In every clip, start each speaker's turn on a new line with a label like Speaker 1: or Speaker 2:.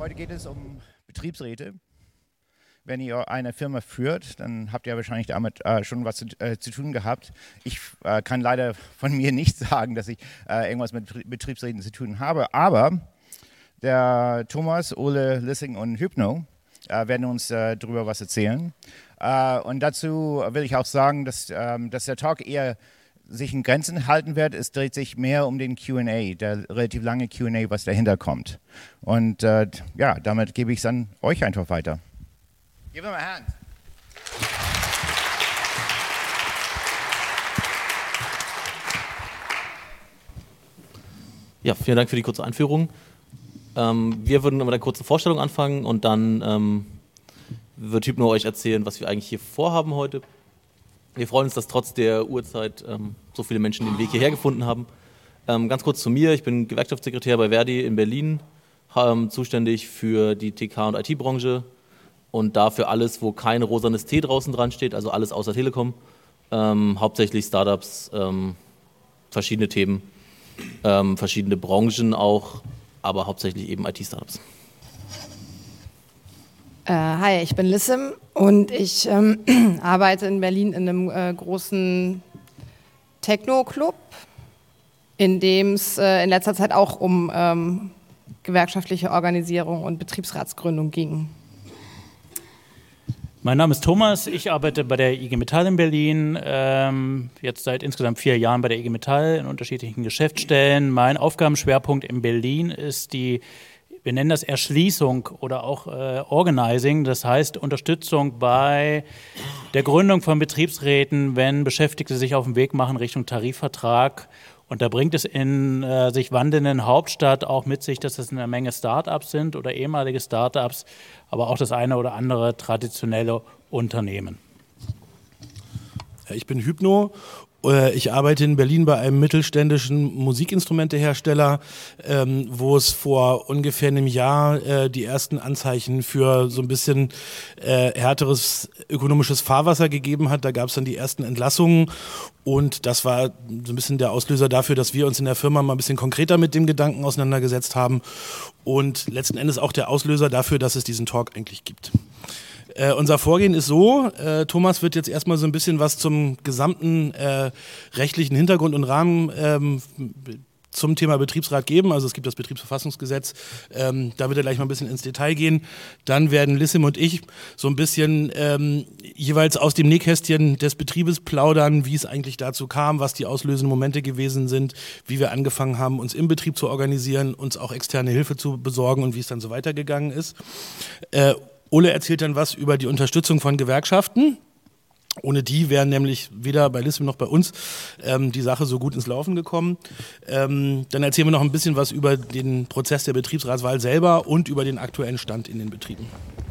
Speaker 1: Heute geht es um Betriebsräte. Wenn ihr eine Firma führt, dann habt ihr wahrscheinlich damit schon was zu tun gehabt. Ich kann leider von mir nicht sagen, dass ich irgendwas mit Betriebsräten zu tun habe, aber der Thomas, Ole, Lissing und Hypno werden uns darüber was erzählen. Und dazu will ich auch sagen, dass der Talk eher sich in Grenzen halten wird. Es dreht sich mehr um den Q&A, der relativ lange Q&A, was dahinter kommt. Und ja, damit gebe ich es an euch einfach weiter. Give him a hand.
Speaker 2: Ja, vielen Dank für die kurze Einführung. Wir würden mit einer kurzen Vorstellung anfangen und dann wird Hypno euch erzählen, was wir eigentlich hier vorhaben heute. Wir freuen uns, dass trotz der Uhrzeit so viele Menschen den Weg hierher gefunden haben. Ganz kurz zu mir, ich bin Gewerkschaftssekretär bei Verdi in Berlin, zuständig für die TK- und IT-Branche und dafür alles, wo kein rosanes T draußen dran steht, also alles außer Telekom, hauptsächlich Startups, verschiedene Themen, verschiedene Branchen auch, aber hauptsächlich eben IT-Startups.
Speaker 3: Hi, ich bin Lissim und ich arbeite in Berlin in einem großen Techno-Club, in dem es in letzter Zeit auch um gewerkschaftliche Organisierung und Betriebsratsgründung ging.
Speaker 4: Mein Name ist Thomas, ich arbeite bei der IG Metall in Berlin, jetzt seit insgesamt 4 Jahren bei der IG Metall in unterschiedlichen Geschäftsstellen. Mein Aufgabenschwerpunkt in Berlin ist wir nennen das Erschließung oder auch Organizing, das heißt Unterstützung bei der Gründung von Betriebsräten, wenn Beschäftigte sich auf den Weg machen Richtung Tarifvertrag. Und da bringt es in sich wandelnden Hauptstadt auch mit sich, dass es eine Menge Start-ups sind oder ehemalige Start-ups, aber auch das eine oder andere traditionelle Unternehmen.
Speaker 5: Ich bin Hypno. Ich arbeite in Berlin bei einem mittelständischen Musikinstrumentehersteller, wo es vor ungefähr einem Jahr die ersten Anzeichen für so ein bisschen härteres ökonomisches Fahrwasser gegeben hat. Da gab es dann die ersten Entlassungen und das war so ein bisschen der Auslöser dafür, dass wir uns in der Firma mal ein bisschen konkreter mit dem Gedanken auseinandergesetzt haben und letzten Endes auch der Auslöser dafür, dass es diesen Talk eigentlich gibt. Unser Vorgehen ist so, Thomas wird jetzt erstmal so ein bisschen was zum gesamten rechtlichen Hintergrund und Rahmen zum Thema Betriebsrat geben. Also es gibt das Betriebsverfassungsgesetz, da wird er gleich mal ein bisschen ins Detail gehen. Dann werden Lissim und ich so ein bisschen jeweils aus dem Nähkästchen des Betriebes plaudern, wie es eigentlich dazu kam, was die auslösenden Momente gewesen sind, wie wir angefangen haben, uns im Betrieb zu organisieren, uns auch externe Hilfe zu besorgen und wie es dann so weitergegangen ist. Ole erzählt dann was über die Unterstützung von Gewerkschaften. Ohne die wären nämlich weder bei Lissim noch bei uns die Sache so gut ins Laufen gekommen. Dann erzählen wir noch ein bisschen was über den Prozess der Betriebsratswahl selber und über den aktuellen Stand in den Betrieben.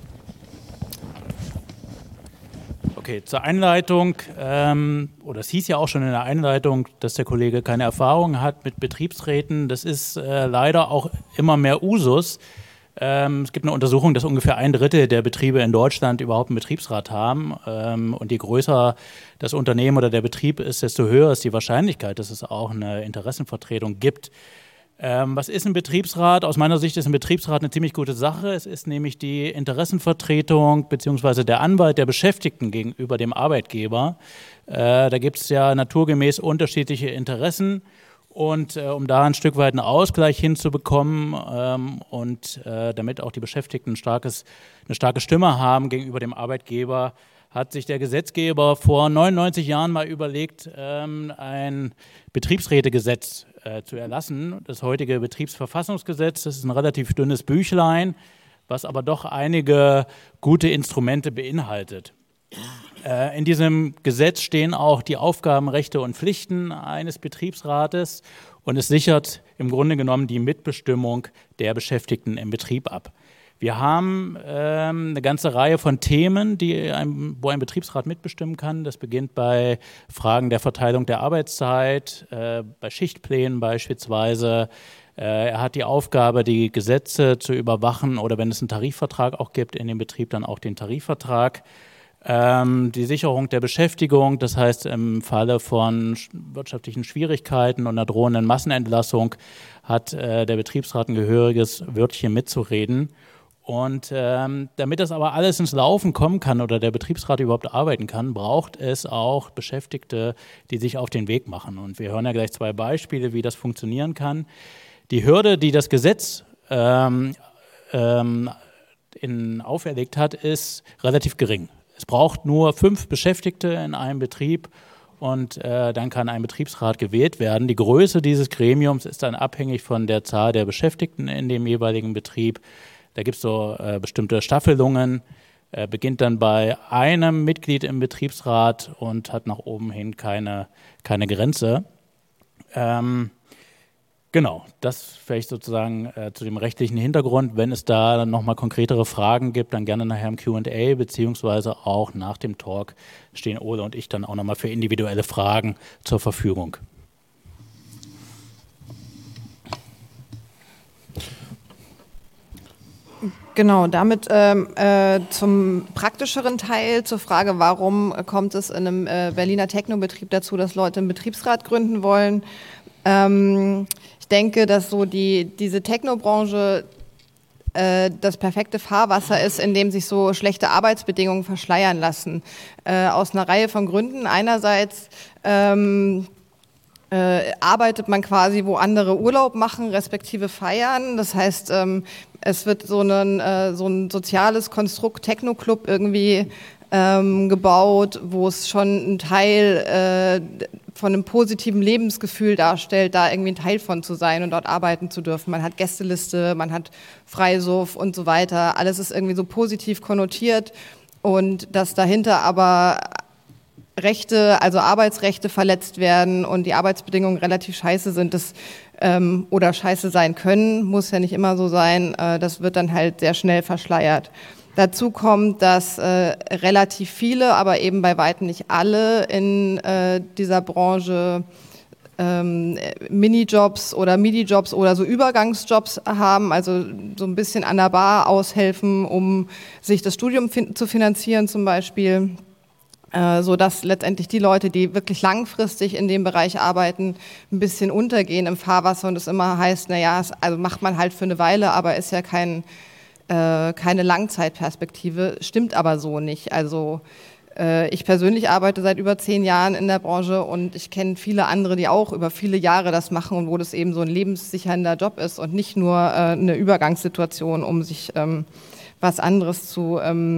Speaker 4: Okay, zur Einleitung, oder es hieß ja auch schon in der Einleitung, dass der Kollege keine Erfahrung hat mit Betriebsräten. Das ist leider auch immer mehr Usus. Es gibt eine Untersuchung, dass ungefähr 1/3 der Betriebe in Deutschland überhaupt einen Betriebsrat haben. Und je größer das Unternehmen oder der Betrieb ist, desto höher ist die Wahrscheinlichkeit, dass es auch eine Interessenvertretung gibt. Was ist ein Betriebsrat? Aus meiner Sicht ist ein Betriebsrat eine ziemlich gute Sache. Es ist nämlich die Interessenvertretung bzw. der Anwalt der Beschäftigten gegenüber dem Arbeitgeber. Da gibt es ja naturgemäß unterschiedliche Interessen. Und um da ein Stück weit einen Ausgleich hinzubekommen und damit auch die Beschäftigten eine starke Stimme haben gegenüber dem Arbeitgeber, hat sich der Gesetzgeber vor 99 Jahren mal überlegt, ein Betriebsrätegesetz zu erlassen. Das heutige Betriebsverfassungsgesetz, das ist ein relativ dünnes Büchlein, was aber doch einige gute Instrumente beinhaltet. In diesem Gesetz stehen auch die Aufgaben, Rechte und Pflichten eines Betriebsrates und es sichert im Grunde genommen die Mitbestimmung der Beschäftigten im Betrieb ab. Wir haben eine ganze Reihe von Themen, wo ein Betriebsrat mitbestimmen kann. Das beginnt bei Fragen der Verteilung der Arbeitszeit, bei Schichtplänen beispielsweise. Er hat die Aufgabe, die Gesetze zu überwachen oder wenn es einen Tarifvertrag auch gibt in dem Betrieb, dann auch den Tarifvertrag. Die Sicherung der Beschäftigung, das heißt im Falle von wirtschaftlichen Schwierigkeiten und einer drohenden Massenentlassung hat der Betriebsrat ein gehöriges Wörtchen mitzureden. Und damit das aber alles ins Laufen kommen kann oder der Betriebsrat überhaupt arbeiten kann, braucht es auch Beschäftigte, die sich auf den Weg machen. Und wir hören ja gleich 2 Beispiele, wie das funktionieren kann. Die Hürde, die das Gesetz auferlegt hat, ist relativ gering. Es braucht nur 5 Beschäftigte in einem Betrieb und dann kann ein Betriebsrat gewählt werden. Die Größe dieses Gremiums ist dann abhängig von der Zahl der Beschäftigten in dem jeweiligen Betrieb. Da gibt es so bestimmte Staffelungen, beginnt dann bei einem Mitglied im Betriebsrat und hat nach oben hin keine Grenze. Genau, das vielleicht sozusagen zu dem rechtlichen Hintergrund. Wenn es da dann nochmal konkretere Fragen gibt, dann gerne nachher im Q&A, beziehungsweise auch nach dem Talk stehen Ole und ich dann auch nochmal für individuelle Fragen zur Verfügung.
Speaker 3: Genau, damit zum praktischeren Teil, zur Frage, warum kommt es in einem Berliner Technobetrieb dazu, dass Leute einen Betriebsrat gründen wollen. Ich denke, dass so diese Technobranche das perfekte Fahrwasser ist, in dem sich so schlechte Arbeitsbedingungen verschleiern lassen. Aus einer Reihe von Gründen. Einerseits arbeitet man quasi, wo andere Urlaub machen, respektive feiern. Das heißt, es wird so ein soziales Konstrukt Techno-Club irgendwie gebaut, wo es schon einen Teil von einem positiven Lebensgefühl darstellt, da irgendwie ein Teil von zu sein und dort arbeiten zu dürfen. Man hat Gästeliste, man hat Freisuff und so weiter. Alles ist irgendwie so positiv konnotiert und dass dahinter aber Rechte, also Arbeitsrechte verletzt werden und die Arbeitsbedingungen relativ scheiße sind, oder scheiße sein können, muss ja nicht immer so sein, das wird dann halt sehr schnell verschleiert. Dazu kommt, dass relativ viele, aber eben bei weitem nicht alle in dieser Branche Minijobs oder Midi-Jobs oder so Übergangsjobs haben, also so ein bisschen an der Bar aushelfen, um sich das Studium zu finanzieren zum Beispiel. So dass letztendlich die Leute, die wirklich langfristig in dem Bereich arbeiten, ein bisschen untergehen im Fahrwasser und es immer heißt, naja, also macht man halt für eine Weile, aber ist ja keine Langzeitperspektive, stimmt aber so nicht. Also ich persönlich arbeite seit über 10 Jahren in der Branche und ich kenne viele andere, die auch über viele Jahre das machen und wo das eben so ein lebenssichernder Job ist und nicht nur eine Übergangssituation, um sich was anderes zu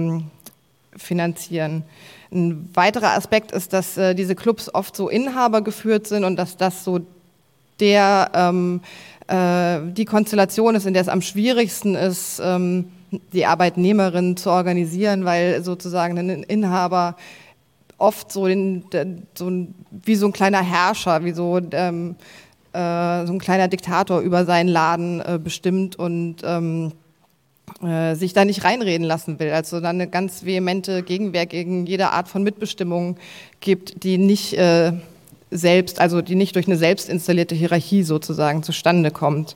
Speaker 3: finanzieren. Ein weiterer Aspekt ist, dass diese Clubs oft so inhabergeführt sind und dass das so die Konstellation ist, in der es am schwierigsten ist, die Arbeitnehmerin zu organisieren, weil sozusagen ein Inhaber oft so wie so ein kleiner Herrscher, wie so ein kleiner Diktator über seinen Laden bestimmt und sich da nicht reinreden lassen will. Also dann eine ganz vehemente Gegenwehr gegen jede Art von Mitbestimmung gibt, die nicht die nicht durch eine selbst installierte Hierarchie sozusagen zustande kommt.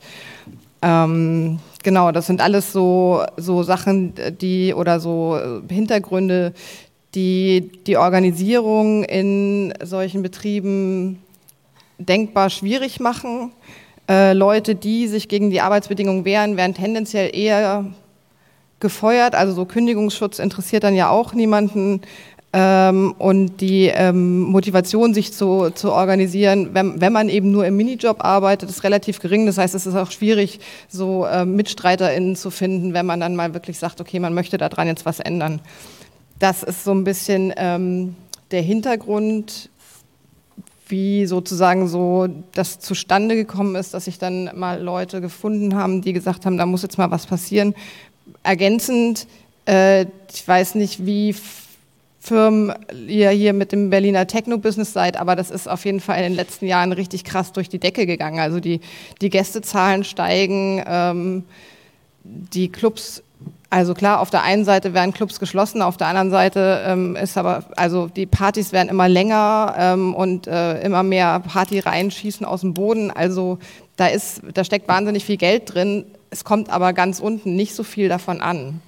Speaker 3: Genau, das sind alles so Sachen, oder so Hintergründe, die die Organisierung in solchen Betrieben denkbar schwierig machen. Leute, die sich gegen die Arbeitsbedingungen wehren, werden tendenziell eher gefeuert. Also so Kündigungsschutz interessiert dann ja auch niemanden. Und die Motivation, sich zu organisieren, wenn man eben nur im Minijob arbeitet, ist relativ gering. Das heißt, es ist auch schwierig, so MitstreiterInnen zu finden, wenn man dann mal wirklich sagt, okay, man möchte daran jetzt was ändern. Das ist so ein bisschen der Hintergrund, wie sozusagen so das zustande gekommen ist, dass sich dann mal Leute gefunden haben, die gesagt haben, da muss jetzt mal was passieren. Ergänzend, ich weiß nicht, wie Firmen ihr hier mit dem Berliner Techno-Business seid, aber das ist auf jeden Fall in den letzten Jahren richtig krass durch die Decke gegangen. Also die Gästezahlen steigen, die Clubs, also klar, auf der einen Seite werden Clubs geschlossen, auf der anderen Seite ist aber, also die Partys werden immer länger und immer mehr Partyreihen schießen aus dem Boden. Also da steckt wahnsinnig viel Geld drin. Es kommt aber ganz unten nicht so viel davon an.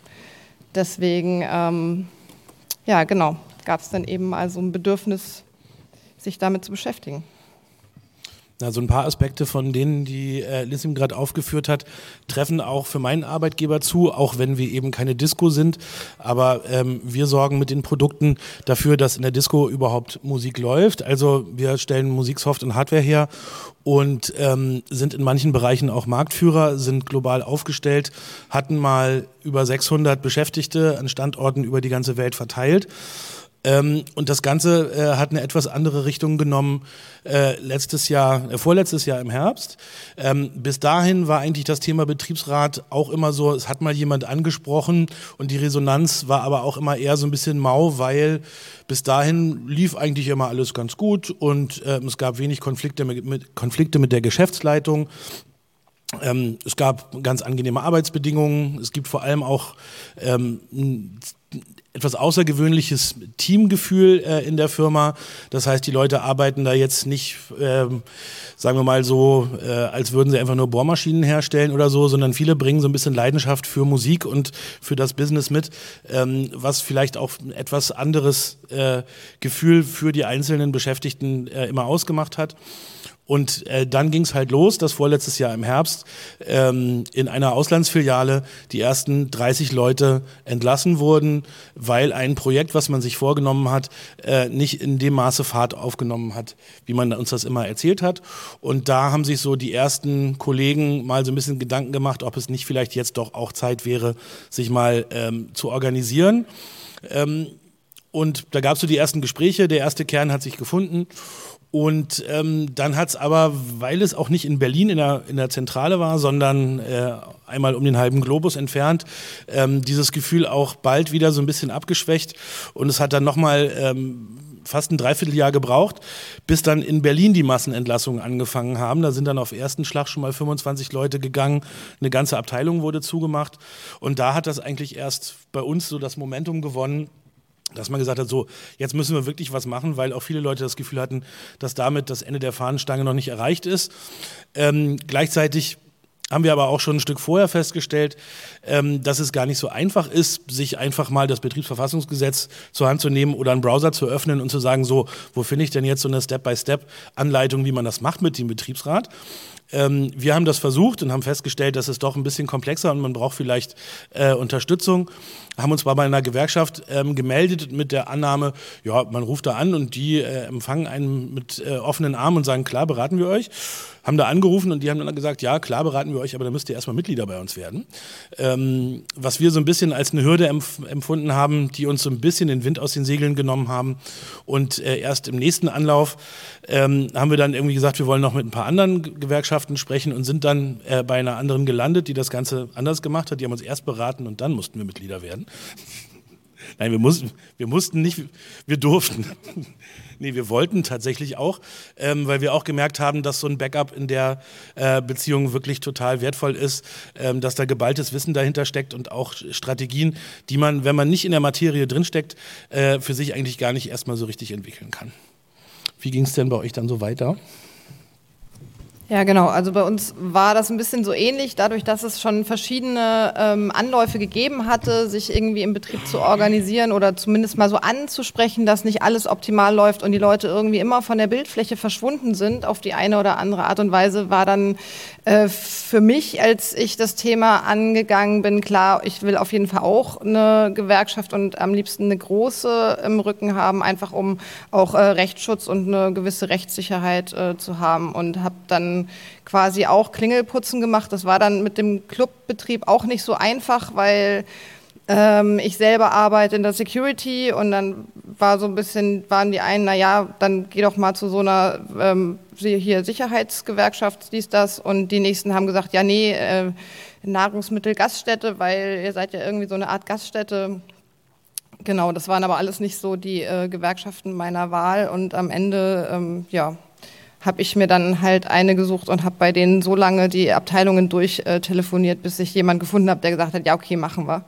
Speaker 3: Deswegen, ja genau, gab es dann eben mal so ein Bedürfnis, sich damit zu beschäftigen.
Speaker 5: Na, so ein paar Aspekte von denen, die Lissim gerade aufgeführt hat, treffen auch für meinen Arbeitgeber zu, auch wenn wir eben keine Disco sind. Aber wir sorgen mit den Produkten dafür, dass in der Disco überhaupt Musik läuft. Also wir stellen Musiksoft und Hardware her und sind in manchen Bereichen auch Marktführer, sind global aufgestellt, hatten mal über 600 Beschäftigte an Standorten über die ganze Welt verteilt. Und das Ganze hat eine etwas andere Richtung genommen vorletztes Jahr im Herbst. Bis dahin war eigentlich das Thema Betriebsrat auch immer so, es hat mal jemand angesprochen und die Resonanz war aber auch immer eher so ein bisschen mau, weil bis dahin lief eigentlich immer alles ganz gut und es gab wenig Konflikte mit der Geschäftsleitung. Es gab ganz angenehme Arbeitsbedingungen. Es gibt vor allem auch etwas außergewöhnliches Teamgefühl in der Firma. Das heißt, die Leute arbeiten da jetzt nicht, sagen wir mal so, als würden sie einfach nur Bohrmaschinen herstellen oder so, sondern viele bringen so ein bisschen Leidenschaft für Musik und für das Business mit, was vielleicht auch ein etwas anderes Gefühl für die einzelnen Beschäftigten immer ausgemacht hat. Und dann ging es halt los, dass vorletztes Jahr im Herbst in einer Auslandsfiliale die ersten 30 Leute entlassen wurden, weil ein Projekt, was man sich vorgenommen hat, nicht in dem Maße Fahrt aufgenommen hat, wie man uns das immer erzählt hat. Und da haben sich so die ersten Kollegen mal so ein bisschen Gedanken gemacht, ob es nicht vielleicht jetzt doch auch Zeit wäre, sich mal zu organisieren. Und da gab es so die ersten Gespräche, der erste Kern hat sich gefunden. Und dann hat es aber, weil es auch nicht in Berlin in der Zentrale war, sondern einmal um den halben Globus entfernt, dieses Gefühl auch bald wieder so ein bisschen abgeschwächt. Und es hat dann nochmal fast ein Dreivierteljahr gebraucht, bis dann in Berlin die Massenentlassungen angefangen haben. Da sind dann auf ersten Schlag schon mal 25 Leute gegangen. Eine ganze Abteilung wurde zugemacht. Und da hat das eigentlich erst bei uns so das Momentum gewonnen, dass man gesagt hat, so, jetzt müssen wir wirklich was machen, weil auch viele Leute das Gefühl hatten, dass damit das Ende der Fahnenstange noch nicht erreicht ist. Gleichzeitig haben wir aber auch schon ein Stück vorher festgestellt, dass es gar nicht so einfach ist, sich einfach mal das Betriebsverfassungsgesetz zur Hand zu nehmen oder einen Browser zu öffnen und zu sagen, so, wo finde ich denn jetzt so eine Step-by-Step-Anleitung, wie man das macht mit dem Betriebsrat? Wir haben das versucht und haben festgestellt, dass es doch ein bisschen komplexer und man braucht vielleicht Unterstützung. Haben uns bei einer Gewerkschaft gemeldet mit der Annahme, ja, man ruft da an und die empfangen einen mit offenen Armen und sagen, klar, beraten wir euch. Haben da angerufen und die haben dann gesagt, ja, klar, beraten wir euch, aber dann müsst ihr erstmal Mitglieder bei uns werden. Was wir so ein bisschen als eine Hürde empfunden haben, die uns so ein bisschen den Wind aus den Segeln genommen haben. Und erst im nächsten Anlauf haben wir dann irgendwie gesagt, wir wollen noch mit ein paar anderen Gewerkschaften sprechen und sind dann bei einer anderen gelandet, die das Ganze anders gemacht hat. Die haben uns erst beraten und dann mussten wir Mitglieder werden. Nein, wir mussten nicht, wir durften. Nee, wir wollten tatsächlich auch, weil wir auch gemerkt haben, dass so ein Backup in der Beziehung wirklich total wertvoll ist, dass da geballtes Wissen dahinter steckt und auch Strategien, die man, wenn man nicht in der Materie drinsteckt, für sich eigentlich gar nicht erstmal so richtig entwickeln kann. Wie ging es denn bei euch dann so weiter?
Speaker 3: Ja, genau. Also bei uns war das ein bisschen so ähnlich, dadurch, dass es schon verschiedene Anläufe gegeben hatte, sich irgendwie im Betrieb zu organisieren oder zumindest mal so anzusprechen, dass nicht alles optimal läuft und die Leute irgendwie immer von der Bildfläche verschwunden sind auf die eine oder andere Art und Weise, war dann für mich, als ich das Thema angegangen bin, klar, ich will auf jeden Fall auch eine Gewerkschaft und am liebsten eine große im Rücken haben, einfach um auch Rechtsschutz und eine gewisse Rechtssicherheit zu haben und habe dann quasi auch Klingelputzen gemacht. Das war dann mit dem Clubbetrieb auch nicht so einfach, weil ich selber arbeite in der Security und dann waren die einen, naja, dann geh doch mal zu so einer hier Sicherheitsgewerkschaft, dies, das, und die nächsten haben gesagt, ja nee, Nahrungsmittel-Gaststätte, weil ihr seid ja irgendwie so eine Art Gaststätte. Genau, das waren aber alles nicht so die Gewerkschaften meiner Wahl und am Ende, habe ich mir dann halt eine gesucht und habe bei denen so lange die Abteilungen durchtelefoniert, bis ich jemanden gefunden habe, der gesagt hat, ja okay, machen wir.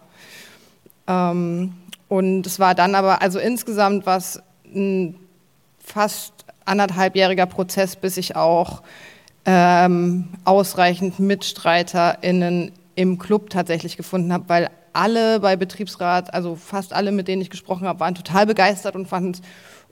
Speaker 3: Und es war dann aber, also insgesamt war es ein fast 1,5-jähriger Prozess, bis ich auch ausreichend MitstreiterInnen im Club tatsächlich gefunden habe, weil alle bei Betriebsrat, also fast alle, mit denen ich gesprochen habe, waren total begeistert und fanden es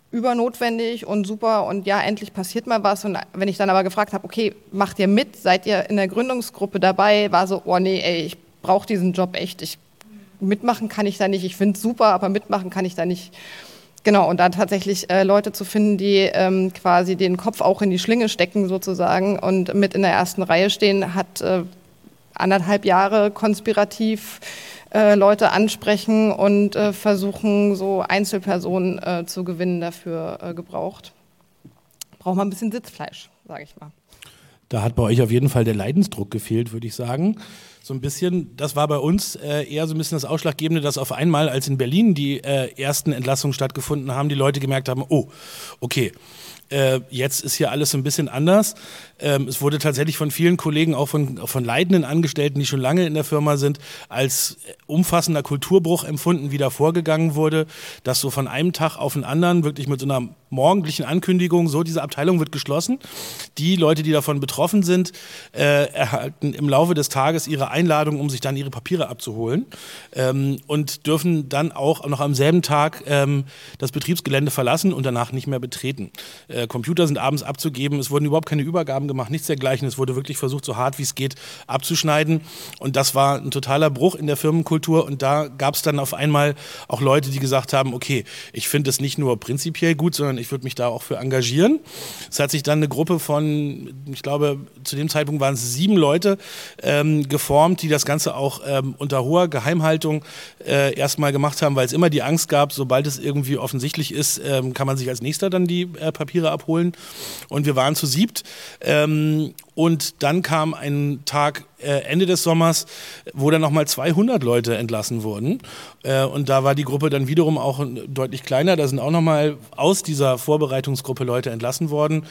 Speaker 3: übernotwendig und super und ja, endlich passiert mal was. Und wenn ich dann aber gefragt habe, okay, macht ihr mit? Seid ihr in der Gründungsgruppe dabei? War so, oh nee, ey, ich brauche diesen Job echt. Mitmachen kann ich da nicht. Ich finde es super, aber mitmachen kann ich da nicht. Genau, und dann tatsächlich Leute zu finden, die quasi den Kopf auch in die Schlinge stecken sozusagen und mit in der ersten Reihe stehen, hat 1,5 Jahre konspirativ Leute ansprechen und versuchen, so Einzelpersonen zu gewinnen, dafür gebraucht. Braucht man ein bisschen Sitzfleisch, sage ich mal.
Speaker 5: Da hat bei euch auf jeden Fall der Leidensdruck gefehlt, würde ich sagen. So ein bisschen, das war bei uns eher so ein bisschen das Ausschlaggebende, dass auf einmal, als in Berlin die ersten Entlassungen stattgefunden haben, die Leute gemerkt haben, oh, okay, jetzt ist hier alles so ein bisschen anders. Es wurde tatsächlich von vielen Kollegen, auch von leitenden Angestellten, die schon lange in der Firma sind, als umfassender Kulturbruch empfunden, wie da vorgegangen wurde, dass so von einem Tag auf den anderen wirklich mit so einer morgendlichen Ankündigung, so diese Abteilung wird geschlossen. Die Leute, die davon betroffen sind, erhalten im Laufe des Tages ihre Einladung, um sich dann ihre Papiere abzuholen und dürfen dann auch noch am selben Tag das Betriebsgelände verlassen und danach nicht mehr betreten. Computer sind abends abzugeben, es wurden überhaupt keine Übergaben gemacht, nichts dergleichen. Es wurde wirklich versucht, so hart wie es geht, abzuschneiden. Und das war ein totaler Bruch in der Firmenkultur. Und da gab es dann auf einmal auch Leute, die gesagt haben, okay, ich finde es nicht nur prinzipiell gut, sondern ich würde mich da auch für engagieren. Es hat sich dann eine Gruppe von, ich glaube, zu dem Zeitpunkt waren es 7 Leute geformt, die das Ganze auch unter hoher Geheimhaltung erstmal gemacht haben, weil es immer die Angst gab, sobald es irgendwie offensichtlich ist, kann man sich als Nächster dann die Papiere abholen. Und wir waren zu 7. Und dann kam ein Tag Ende des Sommers, wo dann nochmal 200 Leute entlassen wurden. Und da war die Gruppe dann wiederum auch deutlich kleiner. Da sind auch nochmal aus dieser Vorbereitungsgruppe Leute entlassen worden.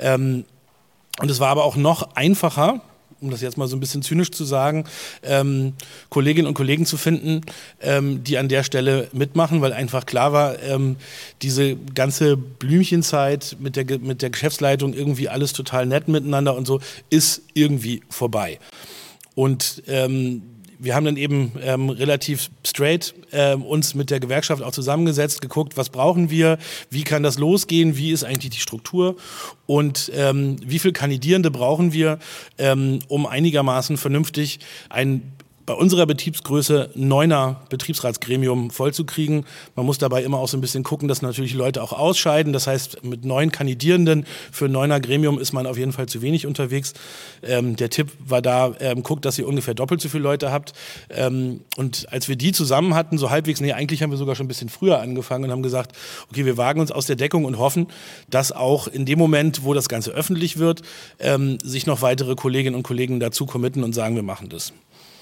Speaker 5: Und es war aber auch noch einfacher, um das jetzt mal so ein bisschen zynisch zu sagen, Kolleginnen und Kollegen zu finden, die an der Stelle mitmachen, weil einfach klar war, diese ganze Blümchenzeit mit der Geschäftsleitung irgendwie alles total nett miteinander und so, ist irgendwie vorbei. Und wir haben dann eben relativ straight uns mit der Gewerkschaft auch zusammengesetzt, geguckt, was brauchen wir, wie kann das losgehen, wie ist eigentlich die Struktur und wie viele Kandidierende brauchen wir, um einigermaßen vernünftig bei unserer Betriebsgröße 9er Betriebsratsgremium vollzukriegen. Man muss dabei immer auch so ein bisschen gucken, dass natürlich Leute auch ausscheiden. Das heißt, mit 9 Kandidierenden für ein 9er Gremium ist man auf jeden Fall zu wenig unterwegs. Der Tipp war da, guckt, dass ihr ungefähr doppelt so viele Leute habt. Und als wir die zusammen hatten, so halbwegs, eigentlich haben wir sogar schon ein bisschen früher angefangen und haben gesagt, okay, wir wagen uns aus der Deckung und hoffen, dass auch in dem Moment, wo das Ganze öffentlich wird, sich noch weitere Kolleginnen und Kollegen dazu committen und sagen, wir machen das.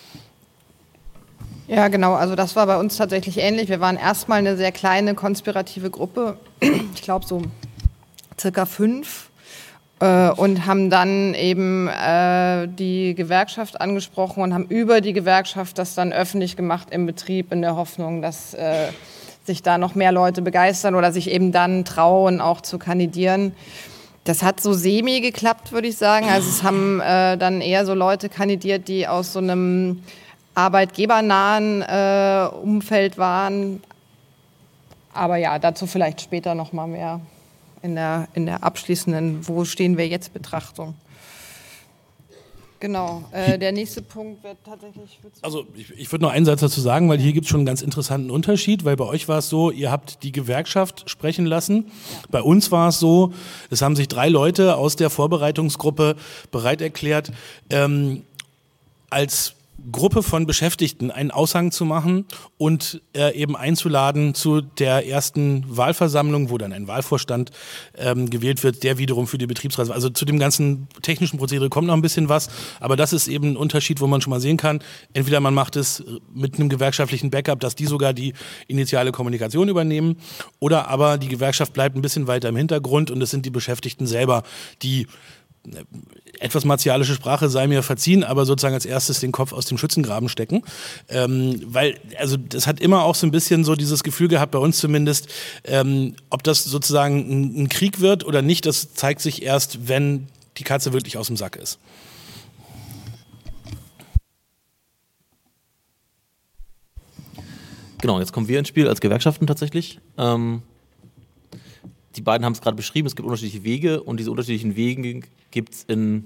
Speaker 3: Ja, genau. Also das war bei uns tatsächlich ähnlich. Wir waren erstmal eine sehr kleine konspirative Gruppe, ich glaube so circa 5, und haben dann eben die Gewerkschaft angesprochen und haben über die Gewerkschaft das dann öffentlich gemacht im Betrieb, in der Hoffnung, dass sich da noch mehr Leute begeistern oder sich eben dann trauen, auch zu kandidieren. Das hat so semi geklappt, würde ich sagen. Also es haben dann eher so Leute kandidiert, die aus so einem arbeitgebernahen Umfeld waren. Aber ja, dazu vielleicht später noch mal mehr in der abschließenden Wo stehen wir jetzt Betrachtung. Genau, der nächste Punkt wird tatsächlich...
Speaker 5: Also ich würde noch einen Satz dazu sagen, weil hier gibt es schon einen ganz interessanten Unterschied, weil bei euch war es so, ihr habt die Gewerkschaft sprechen lassen. Ja. Bei uns war es so, es haben sich 3 Leute aus der Vorbereitungsgruppe bereit erklärt, als Gruppe von Beschäftigten einen Aushang zu machen und eben einzuladen zu der ersten Wahlversammlung, wo dann ein Wahlvorstand gewählt wird, der wiederum für die Betriebsrat. Also zu dem ganzen technischen Prozedere kommt noch ein bisschen was, aber das ist eben ein Unterschied, wo man schon mal sehen kann, entweder man macht es mit einem gewerkschaftlichen Backup, dass die sogar die initiale Kommunikation übernehmen, oder aber die Gewerkschaft bleibt ein bisschen weiter im Hintergrund und es sind die Beschäftigten selber, die etwas martialische Sprache sei mir verziehen, aber sozusagen als erstes den Kopf aus dem Schützengraben stecken. Weil, also das hat immer auch so ein bisschen so dieses Gefühl gehabt, bei uns zumindest, ob das sozusagen ein Krieg wird oder nicht, das zeigt sich erst, wenn die Katze wirklich aus dem Sack ist.
Speaker 2: Genau, jetzt kommen wir ins Spiel als Gewerkschaften tatsächlich. die beiden haben es gerade beschrieben, es gibt unterschiedliche Wege und diese unterschiedlichen Wege gibt es in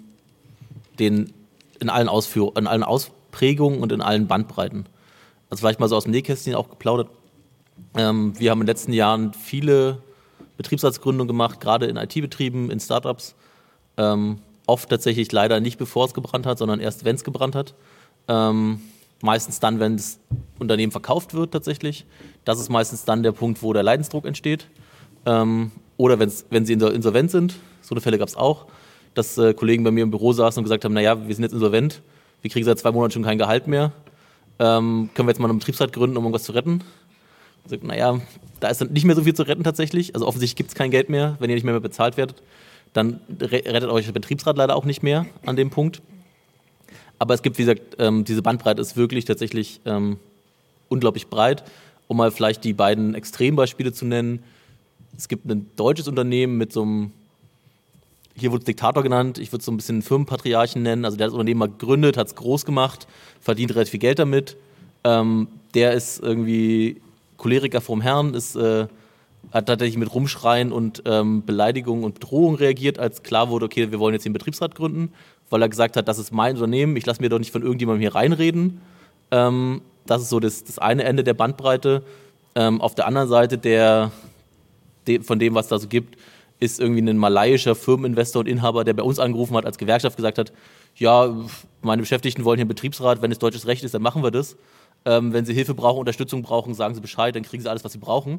Speaker 2: allen Ausprägungen und in allen Bandbreiten. Also vielleicht mal so aus dem Nähkästchen auch geplaudert. Wir haben in den letzten Jahren viele Betriebsratsgründungen gemacht, gerade in IT-Betrieben, in Startups. Oft tatsächlich leider nicht, bevor es gebrannt hat, sondern erst, wenn es gebrannt hat. Meistens dann, wenn das Unternehmen verkauft wird tatsächlich. Das ist meistens dann der Punkt, wo der Leidensdruck entsteht. Oder wenn sie insolvent sind. So eine Fälle gab es auch, dass Kollegen bei mir im Büro saßen und gesagt haben, naja, wir sind jetzt insolvent, wir kriegen seit 2 Monaten schon kein Gehalt mehr. Können wir jetzt mal einen Betriebsrat gründen, um irgendwas zu retten? Ich sage, naja, da ist dann nicht mehr so viel zu retten tatsächlich. Also offensichtlich gibt es kein Geld mehr, wenn ihr nicht mehr bezahlt werdet. Dann rettet euch der Betriebsrat leider auch nicht mehr an dem Punkt. Aber es gibt, wie gesagt, diese Bandbreite ist wirklich tatsächlich unglaublich breit. Um mal vielleicht die beiden Extrembeispiele zu nennen. Es gibt ein deutsches Unternehmen mit so einem, hier wurde es Diktator genannt, ich würde es so ein bisschen Firmenpatriarchen nennen. Also der hat das Unternehmen mal gegründet, hat es groß gemacht, verdient relativ viel Geld damit. Der ist irgendwie Choleriker vorm Herrn, hat tatsächlich mit Rumschreien und Beleidigungen und Bedrohungen reagiert, als klar wurde, okay, wir wollen jetzt den Betriebsrat gründen, weil er gesagt hat, das ist mein Unternehmen, ich lasse mir doch nicht von irgendjemandem hier reinreden. Das ist so das eine Ende der Bandbreite. Auf der anderen Seite von dem, was da so gibt, ist irgendwie ein malaiischer Firmeninvestor und Inhaber, der bei uns angerufen hat, als Gewerkschaft gesagt hat, ja, meine Beschäftigten wollen hier einen Betriebsrat, wenn es deutsches Recht ist, dann machen wir das. Wenn sie Hilfe brauchen, Unterstützung brauchen, sagen sie Bescheid, dann kriegen sie alles, was sie brauchen.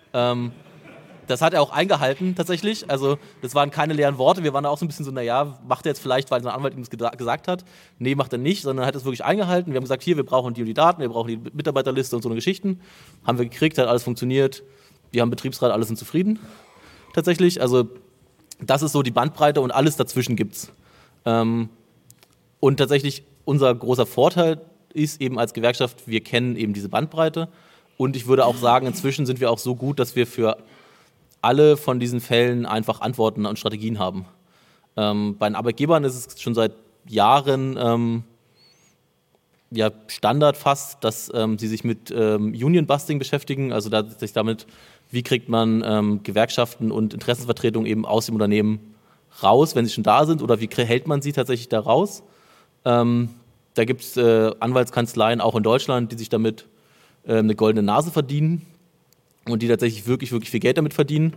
Speaker 2: Das hat er auch eingehalten tatsächlich, also das waren keine leeren Worte, wir waren da auch so ein bisschen so, naja, macht er jetzt vielleicht, weil sein Anwalt ihm das gesagt hat? Nee, macht er nicht, sondern er hat es wirklich eingehalten. Wir haben gesagt, hier, wir brauchen die und die Daten, wir brauchen die Mitarbeiterliste und so eine Geschichten. Haben wir gekriegt, hat alles funktioniert, wir haben Betriebsrat, alle sind zufrieden tatsächlich, also das ist so die Bandbreite und alles dazwischen gibt's. Und tatsächlich unser großer Vorteil ist eben als Gewerkschaft, wir kennen eben diese Bandbreite und ich würde auch sagen, inzwischen sind wir auch so gut, dass wir für alle von diesen Fällen einfach Antworten und Strategien haben. Bei den Arbeitgebern ist es schon seit Jahren Standard fast, dass sie sich mit Union-Busting beschäftigen, also sich damit, wie kriegt man Gewerkschaften und Interessensvertretungen eben aus dem Unternehmen raus, wenn sie schon da sind, oder wie hält man sie tatsächlich da raus. Da gibt es Anwaltskanzleien auch in Deutschland, die sich damit eine goldene Nase verdienen und die tatsächlich wirklich, wirklich viel Geld damit verdienen.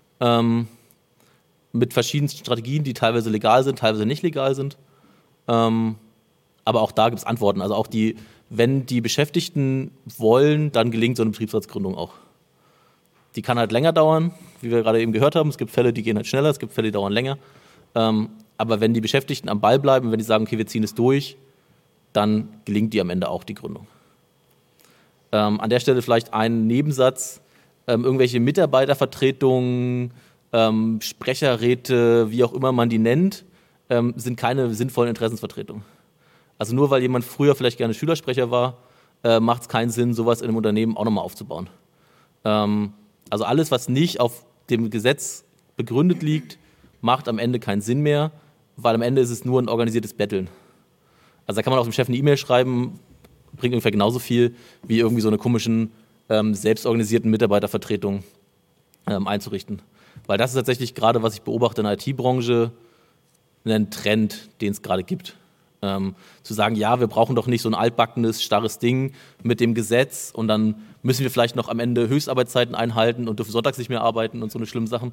Speaker 2: Mit verschiedensten Strategien, die teilweise legal sind, teilweise nicht legal sind. Aber auch da gibt es Antworten. Also auch wenn die Beschäftigten wollen, dann gelingt so eine Betriebsratsgründung auch. Die kann halt länger dauern, wie wir gerade eben gehört haben. Es gibt Fälle, die gehen halt schneller, es gibt Fälle, die dauern länger. Aber wenn die Beschäftigten am Ball bleiben, wenn die sagen, okay, wir ziehen es durch, dann gelingt die am Ende auch die Gründung. An der Stelle vielleicht ein Nebensatz. Irgendwelche Mitarbeitervertretungen, Sprecherräte, wie auch immer man die nennt, sind keine sinnvollen Interessensvertretungen. Also nur weil jemand früher vielleicht gerne Schülersprecher war, macht es keinen Sinn, sowas in einem Unternehmen auch nochmal aufzubauen. Also alles, was nicht auf dem Gesetz begründet liegt, macht am Ende keinen Sinn mehr, weil am Ende ist es nur ein organisiertes Betteln. Also da kann man auch dem Chef eine E-Mail schreiben, bringt ungefähr genauso viel, wie irgendwie so eine komischen, selbstorganisierten Mitarbeitervertretung einzurichten. Weil das ist tatsächlich gerade, was ich beobachte in der IT-Branche, ein Trend, den es gerade gibt. Zu sagen, ja, wir brauchen doch nicht so ein altbackenes, starres Ding mit dem Gesetz und dann müssen wir vielleicht noch am Ende Höchstarbeitszeiten einhalten und dürfen sonntags nicht mehr arbeiten und so eine schlimme Sachen.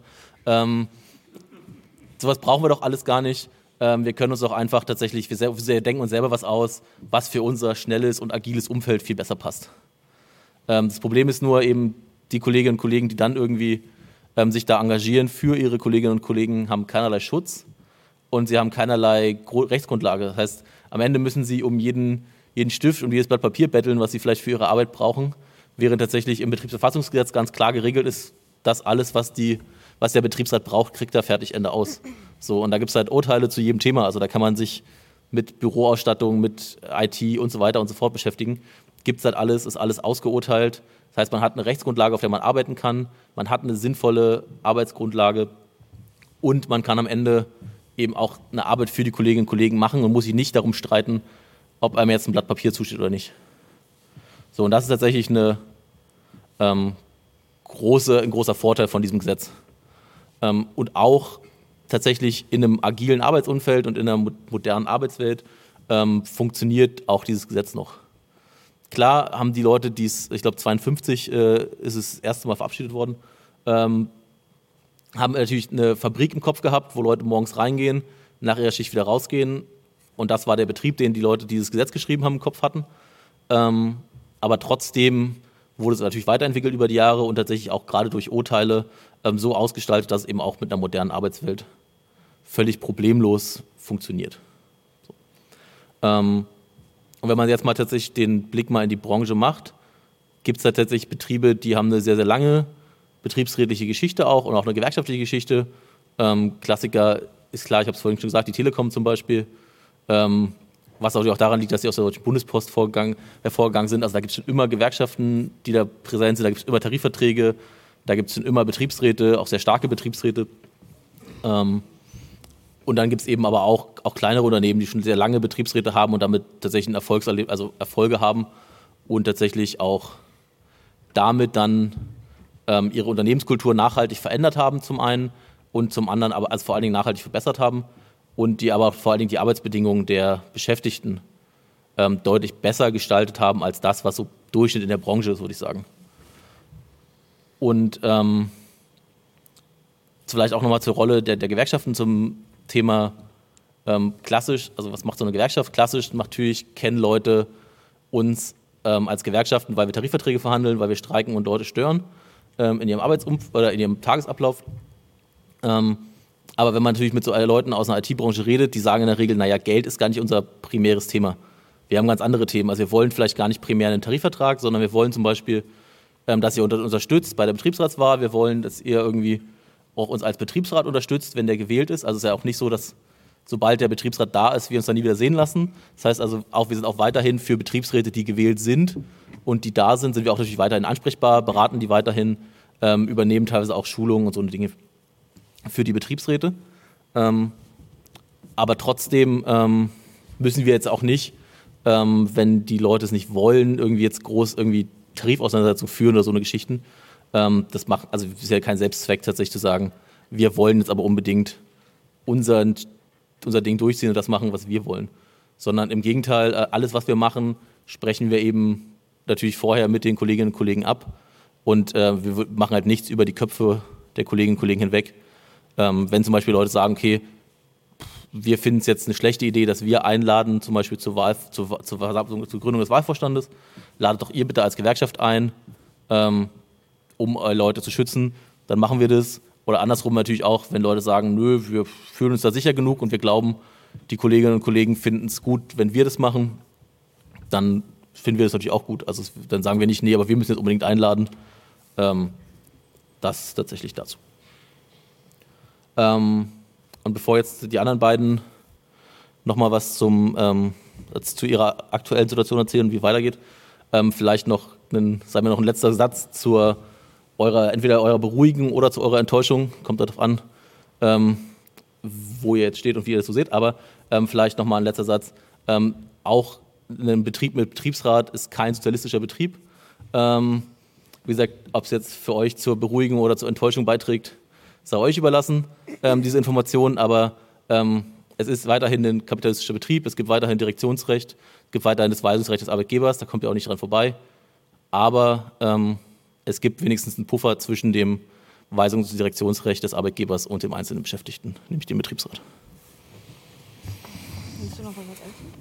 Speaker 2: Sowas brauchen wir doch alles gar nicht. Wir können uns auch einfach tatsächlich, wir denken uns selber was aus, was für unser schnelles und agiles Umfeld viel besser passt. Das Problem ist nur eben, die Kolleginnen und Kollegen, die dann irgendwie sich da engagieren für ihre Kolleginnen und Kollegen, haben keinerlei Schutz und sie haben keinerlei Rechtsgrundlage. Das heißt, am Ende müssen sie um jeden Stift und jedes Blatt Papier betteln, was sie vielleicht für ihre Arbeit brauchen, während tatsächlich im Betriebsverfassungsgesetz ganz klar geregelt ist, dass alles, was der Betriebsrat braucht, kriegt er fertig, Ende aus. So, und da gibt es halt Urteile zu jedem Thema. Also da kann man sich mit Büroausstattung, mit IT und so weiter und so fort beschäftigen. Gibt es halt alles, ist alles ausgeurteilt. Das heißt, man hat eine Rechtsgrundlage, auf der man arbeiten kann. Man hat eine sinnvolle Arbeitsgrundlage und man kann am Ende eben auch eine Arbeit für die Kolleginnen und Kollegen machen und muss sich nicht darum streiten, ob einem jetzt ein Blatt Papier zusteht oder nicht. So, und das ist tatsächlich ein großer Vorteil von diesem Gesetz. Und auch tatsächlich in einem agilen Arbeitsumfeld und in einer modernen Arbeitswelt funktioniert auch dieses Gesetz noch. Klar haben die Leute, die es, ich glaube 52 ist es das erste Mal verabschiedet worden, haben natürlich eine Fabrik im Kopf gehabt, wo Leute morgens reingehen, nach ihrer Schicht wieder rausgehen. Und das war der Betrieb, den die Leute, die dieses Gesetz geschrieben haben, im Kopf hatten. Aber trotzdem wurde es natürlich weiterentwickelt über die Jahre und tatsächlich auch gerade durch Urteile so ausgestaltet, dass es eben auch mit einer modernen Arbeitswelt völlig problemlos funktioniert. So. Und wenn man jetzt mal tatsächlich den Blick mal in die Branche macht, gibt es da tatsächlich Betriebe, die haben eine sehr, sehr lange betriebsrätliche Geschichte auch und auch eine gewerkschaftliche Geschichte. Klassiker ist klar, ich habe es vorhin schon gesagt, die Telekom zum Beispiel, was natürlich auch daran liegt, dass sie aus der Deutschen Bundespost hervorgegangen sind. Also da gibt es schon immer Gewerkschaften, die da präsent sind, da gibt es immer Tarifverträge, da gibt es schon immer Betriebsräte, auch sehr starke Betriebsräte. Und dann gibt es eben aber auch kleinere Unternehmen, die schon sehr lange Betriebsräte haben und damit tatsächlich Erfolge haben und tatsächlich auch damit dann ihre Unternehmenskultur nachhaltig verändert haben zum einen und zum anderen aber vor allen Dingen nachhaltig verbessert haben und die aber vor allen Dingen die Arbeitsbedingungen der Beschäftigten deutlich besser gestaltet haben als das, was so Durchschnitt in der Branche ist, würde ich sagen. Und vielleicht auch nochmal zur Rolle der Gewerkschaften zum Thema klassisch, also was macht so eine Gewerkschaft? Klassisch natürlich kennen Leute uns als Gewerkschaften, weil wir Tarifverträge verhandeln, weil wir streiken und Leute stören in ihrem oder in ihrem Tagesablauf. Aber wenn man natürlich mit so Leuten aus einer IT-Branche redet, die sagen in der Regel, naja, Geld ist gar nicht unser primäres Thema. Wir haben ganz andere Themen. Also wir wollen vielleicht gar nicht primär einen Tarifvertrag, sondern wir wollen zum Beispiel, dass ihr unterstützt bei der Betriebsratswahl. Wir wollen, dass ihr irgendwie auch uns als Betriebsrat unterstützt, wenn der gewählt ist. Also es ist ja auch nicht so, dass sobald der Betriebsrat da ist, wir uns dann nie wieder sehen lassen. Das heißt also, wir sind auch weiterhin für Betriebsräte, die gewählt sind und die da sind wir auch natürlich weiterhin ansprechbar, beraten die weiterhin, übernehmen teilweise auch Schulungen und so eine Dinge für die Betriebsräte. Aber trotzdem müssen wir jetzt auch nicht, wenn die Leute es nicht wollen, irgendwie jetzt groß irgendwie Tarifauseinandersetzungen führen oder so eine Geschichten. Das ist ja kein Selbstzweck tatsächlich zu sagen, wir wollen jetzt aber unbedingt unser Ding durchziehen und das machen, was wir wollen. Sondern im Gegenteil, alles, was wir machen, sprechen wir eben natürlich vorher mit den Kolleginnen und Kollegen ab und wir machen halt nichts über die Köpfe der Kolleginnen und Kollegen hinweg. Wenn zum Beispiel Leute sagen, okay, wir finden es jetzt eine schlechte Idee, dass wir einladen, zum Beispiel zur Gründung des Wahlvorstandes, ladet doch ihr bitte als Gewerkschaft ein, um Leute zu schützen, dann machen wir das. Oder andersrum natürlich auch, wenn Leute sagen, nö, wir fühlen uns da sicher genug und wir glauben, die Kolleginnen und Kollegen finden es gut, wenn wir das machen, dann finden wir das natürlich auch gut. Also dann sagen wir nicht, nee, aber wir müssen jetzt unbedingt einladen. Das tatsächlich dazu. Und bevor jetzt die anderen beiden nochmal was zu ihrer aktuellen Situation erzählen und wie es weitergeht, vielleicht noch ein letzter Satz zu entweder eurer Beruhigung oder zu eurer Enttäuschung, kommt darauf an, wo ihr jetzt steht und wie ihr das so seht, aber vielleicht nochmal ein letzter Satz. Auch ein Betrieb mit Betriebsrat ist kein sozialistischer Betrieb. Wie gesagt, ob es jetzt für euch zur Beruhigung oder zur Enttäuschung beiträgt, sei euch überlassen, diese Informationen, aber es ist weiterhin ein kapitalistischer Betrieb, es gibt weiterhin Direktionsrecht, es gibt weiterhin das Weisungsrecht des Arbeitgebers, da kommt ihr auch nicht dran vorbei, aber es gibt wenigstens einen Puffer zwischen dem Weisungs- und Direktionsrecht des Arbeitgebers und dem einzelnen Beschäftigten, nämlich dem Betriebsrat.
Speaker 3: Willst du noch was erzählen?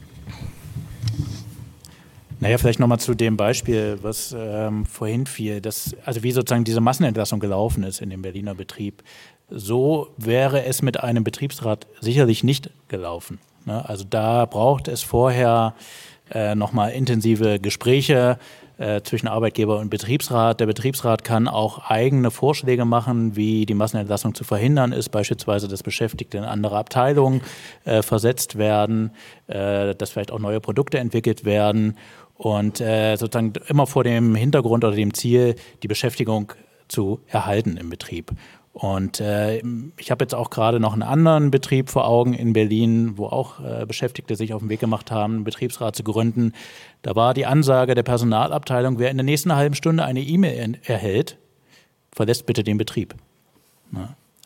Speaker 4: Naja, vielleicht nochmal zu dem Beispiel, was vorhin fiel, also wie sozusagen diese Massenentlassung gelaufen ist in dem Berliner Betrieb. So wäre es mit einem Betriebsrat sicherlich nicht gelaufen. Ne? Also da braucht es vorher nochmal intensive Gespräche zwischen Arbeitgeber und Betriebsrat. Der Betriebsrat kann auch eigene Vorschläge machen, wie die Massenentlassung zu verhindern ist, beispielsweise, dass Beschäftigte in andere Abteilungen versetzt werden, dass vielleicht auch neue Produkte entwickelt werden und sozusagen immer vor dem Hintergrund oder dem Ziel, die Beschäftigung zu erhalten im Betrieb. Und ich habe jetzt auch gerade noch einen anderen Betrieb vor Augen in Berlin, wo auch Beschäftigte sich auf den Weg gemacht haben, einen Betriebsrat zu gründen. Da war die Ansage der Personalabteilung, wer in der nächsten halben Stunde eine E-Mail erhält, verlässt bitte den Betrieb. Na?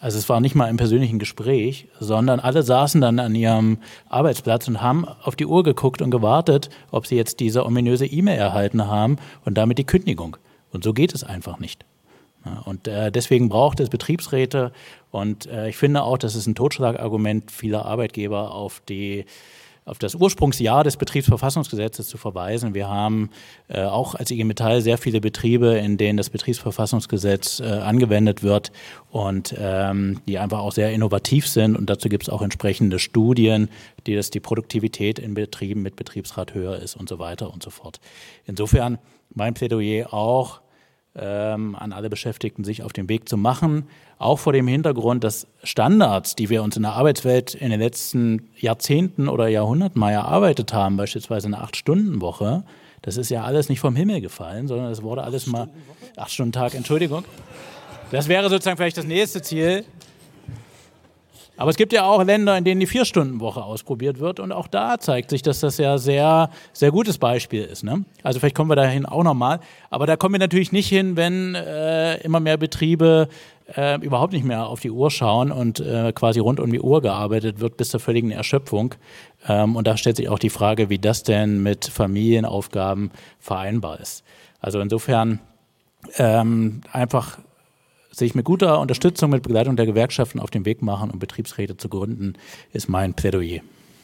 Speaker 4: Also es war nicht mal im persönlichen Gespräch, sondern alle saßen dann an ihrem Arbeitsplatz und haben auf die Uhr geguckt und gewartet, ob sie jetzt diese ominöse E-Mail erhalten haben und damit die Kündigung. Und so geht es einfach nicht. Ja, und deswegen braucht es Betriebsräte und ich finde auch, das ist ein Totschlagargument vieler Arbeitgeber auf das Ursprungsjahr des Betriebsverfassungsgesetzes zu verweisen. Wir haben auch als IG Metall sehr viele Betriebe, in denen das Betriebsverfassungsgesetz angewendet wird und die einfach auch sehr innovativ sind. Und dazu gibt es auch entsprechende Studien, dass die Produktivität in Betrieben mit Betriebsrat höher ist und so weiter und so fort. Insofern mein Plädoyer auch an alle Beschäftigten, sich auf den Weg zu machen, auch vor dem Hintergrund, dass Standards, die wir uns in der Arbeitswelt in den letzten Jahrzehnten oder Jahrhunderten mal erarbeitet haben, beispielsweise eine 8-Stunden-Woche, das ist ja alles nicht vom Himmel gefallen, sondern das wurde alles mal 8-Stunden-Tag, Entschuldigung. Das wäre sozusagen vielleicht das nächste Ziel. Aber es gibt ja auch Länder, in denen die 4-Stunden-Woche ausprobiert wird und auch da zeigt sich, dass das ja sehr, sehr gutes Beispiel ist. Ne? Also vielleicht kommen wir dahin auch nochmal. Aber da kommen wir natürlich nicht hin, wenn immer mehr Betriebe überhaupt nicht mehr auf die Uhr schauen und quasi rund um die Uhr gearbeitet wird bis zur völligen Erschöpfung. Und da stellt sich auch die Frage, wie das denn mit Familienaufgaben vereinbar ist. Also insofern einfach sich mit guter Unterstützung, mit Begleitung der Gewerkschaften auf den Weg machen, um Betriebsräte zu gründen, ist mein Plädoyer.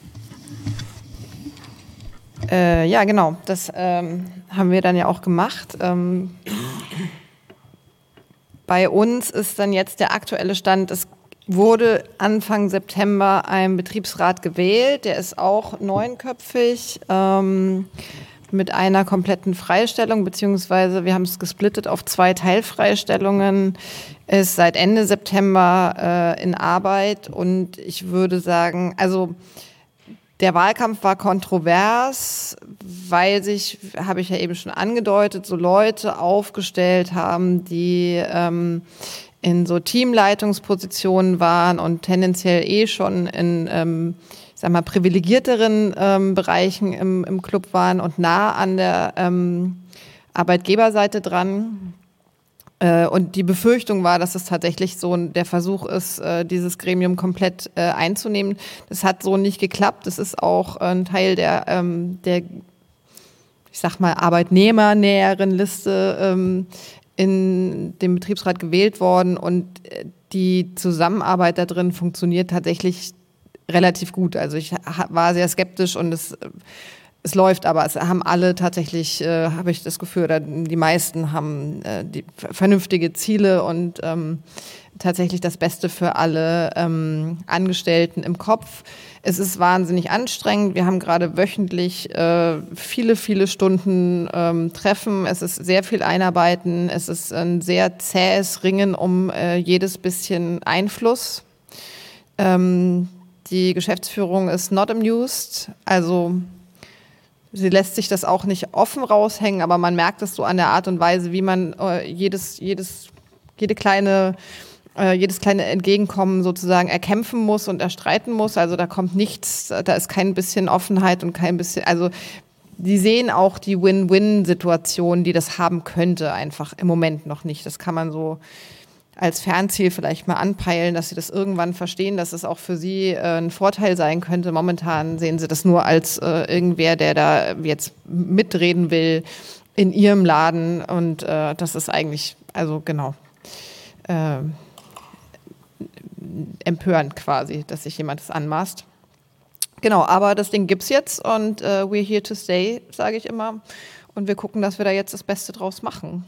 Speaker 3: Ja, genau. Das haben wir dann ja auch gemacht. Bei uns ist dann jetzt der aktuelle Stand, es wurde Anfang September ein Betriebsrat gewählt, der ist auch 9-köpfig, mit einer kompletten Freistellung, beziehungsweise wir haben es gesplittet auf 2 Teilfreistellungen, ist seit Ende September in Arbeit und ich würde sagen, also der Wahlkampf war kontrovers, weil sich, habe ich ja eben schon angedeutet, so Leute aufgestellt haben, die in so Teamleitungspositionen waren und tendenziell schon in privilegierteren Bereichen im Club waren und nah an der Arbeitgeberseite dran. Und die Befürchtung war, dass es tatsächlich so der Versuch ist, dieses Gremium komplett einzunehmen. Das hat so nicht geklappt. Das ist auch ein Teil der ich sag mal, arbeitnehmernäheren Liste in dem Betriebsrat gewählt worden. Und die Zusammenarbeit da drin funktioniert tatsächlich relativ gut. Also ich war sehr skeptisch und es läuft, aber es haben alle tatsächlich, habe ich das Gefühl, oder die meisten haben die vernünftige Ziele und tatsächlich das Beste für alle Angestellten im Kopf. Es ist wahnsinnig anstrengend. Wir haben gerade wöchentlich viele, viele Stunden Treffen. Es ist sehr viel Einarbeiten. Es ist ein sehr zähes Ringen um jedes bisschen Einfluss. Die Geschäftsführung ist not amused, also sie lässt sich das auch nicht offen raushängen, aber man merkt es so an der Art und Weise, wie man jedes kleine Entgegenkommen sozusagen erkämpfen muss und erstreiten muss. Also da kommt nichts, da ist kein bisschen Offenheit und kein bisschen, also die sehen auch die Win-Win-Situation, die das haben könnte, einfach im Moment noch nicht. Das kann man so als Fernziel vielleicht mal anpeilen, dass sie das irgendwann verstehen, dass es auch für sie ein Vorteil sein könnte. Momentan sehen sie das nur als irgendwer, der da jetzt mitreden will in ihrem Laden und das ist eigentlich, also genau, empörend quasi, dass sich jemand das anmaßt. Genau, aber das Ding gibt's jetzt und we're here to stay, sage ich immer. Und wir gucken, dass wir da jetzt das Beste draus machen.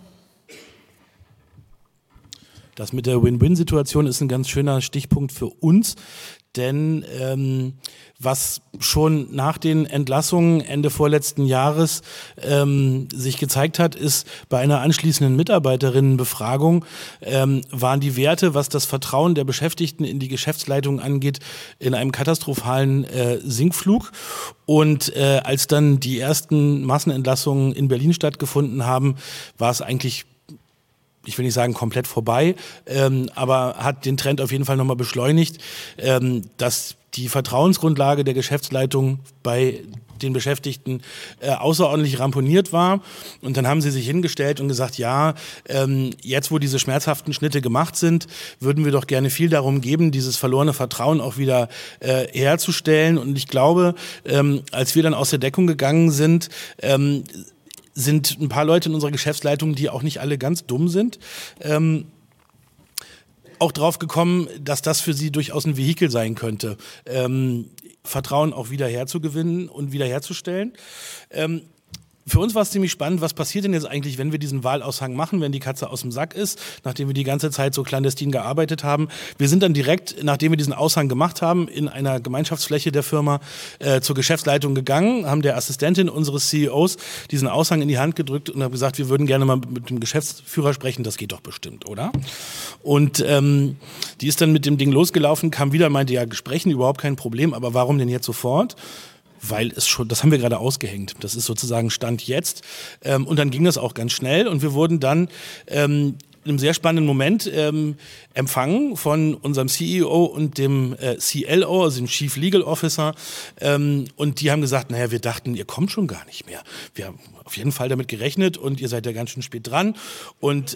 Speaker 5: Das mit der Win-Win-Situation ist ein ganz schöner Stichpunkt für uns, denn was schon nach den Entlassungen Ende vorletzten Jahres sich gezeigt hat, ist bei einer anschließenden Mitarbeiterinnenbefragung waren die Werte, was das Vertrauen der Beschäftigten in die Geschäftsleitung angeht, in einem katastrophalen Sinkflug. Und als dann die ersten Massenentlassungen in Berlin stattgefunden haben, war es eigentlich, ich will nicht sagen komplett vorbei, aber hat den Trend auf jeden Fall nochmal beschleunigt, dass die Vertrauensgrundlage der Geschäftsleitung bei den Beschäftigten außerordentlich ramponiert war. Und dann haben sie sich hingestellt und gesagt, ja, jetzt wo diese schmerzhaften Schnitte gemacht sind, würden wir doch gerne viel darum geben, dieses verlorene Vertrauen auch wieder herzustellen. Und ich glaube, als wir dann aus der Deckung gegangen sind ein paar Leute in unserer Geschäftsleitung, die auch nicht alle ganz dumm sind, auch drauf gekommen, dass das für sie durchaus ein Vehikel sein könnte, Vertrauen auch wieder herzugewinnen und wiederherzustellen. Für uns war es ziemlich spannend, was passiert denn jetzt eigentlich, wenn wir diesen Wahlaushang machen, wenn die Katze aus dem Sack ist, nachdem wir die ganze Zeit so clandestin gearbeitet haben. Wir sind dann direkt, nachdem wir diesen Aushang gemacht haben, in einer Gemeinschaftsfläche der Firma zur Geschäftsleitung gegangen, haben der Assistentin unseres CEOs diesen Aushang in die Hand gedrückt und haben gesagt, wir würden gerne mal mit dem Geschäftsführer sprechen, das geht doch bestimmt, oder? Und die ist dann mit dem Ding losgelaufen, kam wieder, meinte, ja, Gesprächen überhaupt kein Problem, aber warum denn jetzt sofort? Weil es schon, das haben wir gerade ausgehängt. Das ist sozusagen Stand jetzt. Und dann ging das auch ganz schnell und wir wurden dann in einem sehr spannenden Moment empfangen von unserem CEO und dem CLO, also dem Chief Legal Officer. Und die haben gesagt, naja, wir dachten, ihr kommt schon gar nicht mehr. Wir haben auf jeden Fall damit gerechnet und ihr seid ja ganz schön spät dran. Und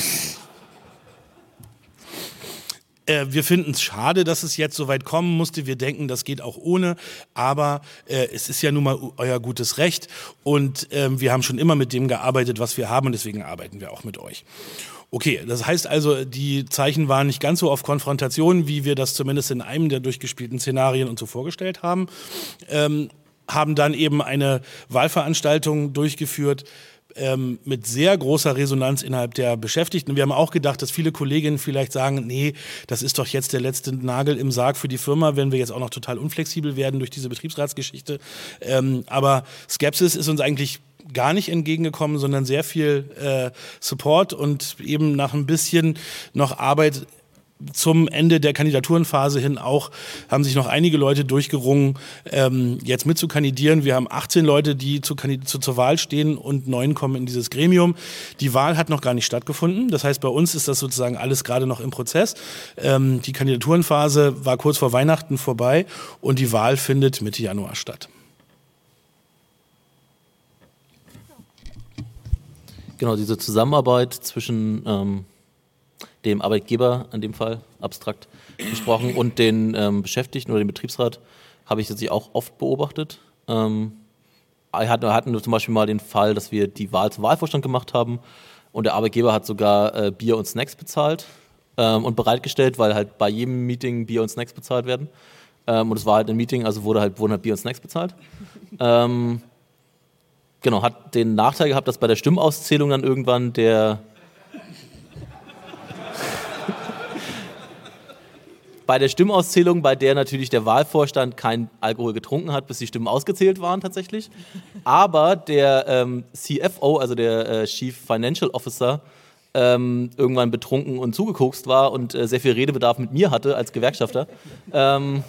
Speaker 5: wir finden es schade, dass es jetzt so weit kommen musste. Wir denken, das geht auch ohne. Aber es ist ja nun mal euer gutes Recht. Und wir haben schon immer mit dem gearbeitet, was wir haben. Und deswegen arbeiten wir auch mit euch. Okay, das heißt also, die Zeichen waren nicht ganz so auf Konfrontation, wie wir das zumindest in einem der durchgespielten Szenarien uns so vorgestellt haben. Haben dann eben eine Wahlveranstaltung durchgeführt, mit sehr großer Resonanz innerhalb der Beschäftigten. Wir haben auch gedacht, dass viele Kolleginnen vielleicht sagen, nee, das ist doch jetzt der letzte Nagel im Sarg für die Firma, wenn wir jetzt auch noch total unflexibel werden durch diese Betriebsratsgeschichte. Aber Skepsis ist uns eigentlich gar nicht entgegengekommen, sondern sehr viel Support und eben nach ein bisschen noch Arbeit zum Ende der Kandidaturenphase hin auch haben sich noch einige Leute durchgerungen, jetzt mit zu kandidieren. Wir haben 18 Leute, die zur Wahl stehen und 9 kommen in dieses Gremium. Die Wahl hat noch gar nicht stattgefunden. Das heißt, bei uns ist das sozusagen alles gerade noch im Prozess. Die Kandidaturenphase war kurz vor Weihnachten vorbei und die Wahl findet Mitte Januar statt.
Speaker 2: Genau, diese Zusammenarbeit zwischen dem Arbeitgeber, in dem Fall abstrakt gesprochen, und den Beschäftigten oder dem Betriebsrat habe ich tatsächlich auch oft beobachtet. Wir hatten zum Beispiel mal den Fall, dass wir die Wahl zum Wahlvorstand gemacht haben und der Arbeitgeber hat sogar Bier und Snacks bezahlt und bereitgestellt, weil halt bei jedem Meeting Bier und Snacks bezahlt werden. Und es war halt ein Meeting, also wurden halt Bier und Snacks bezahlt. Genau, hat den Nachteil gehabt, dass bei der Stimmauszählung dann irgendwann bei der Stimmauszählung, bei der natürlich der Wahlvorstand kein Alkohol getrunken hat, bis die Stimmen ausgezählt waren tatsächlich, aber der CFO, also der Chief Financial Officer, irgendwann betrunken und zugekokst war und sehr viel Redebedarf mit mir hatte als Gewerkschafter. Genau,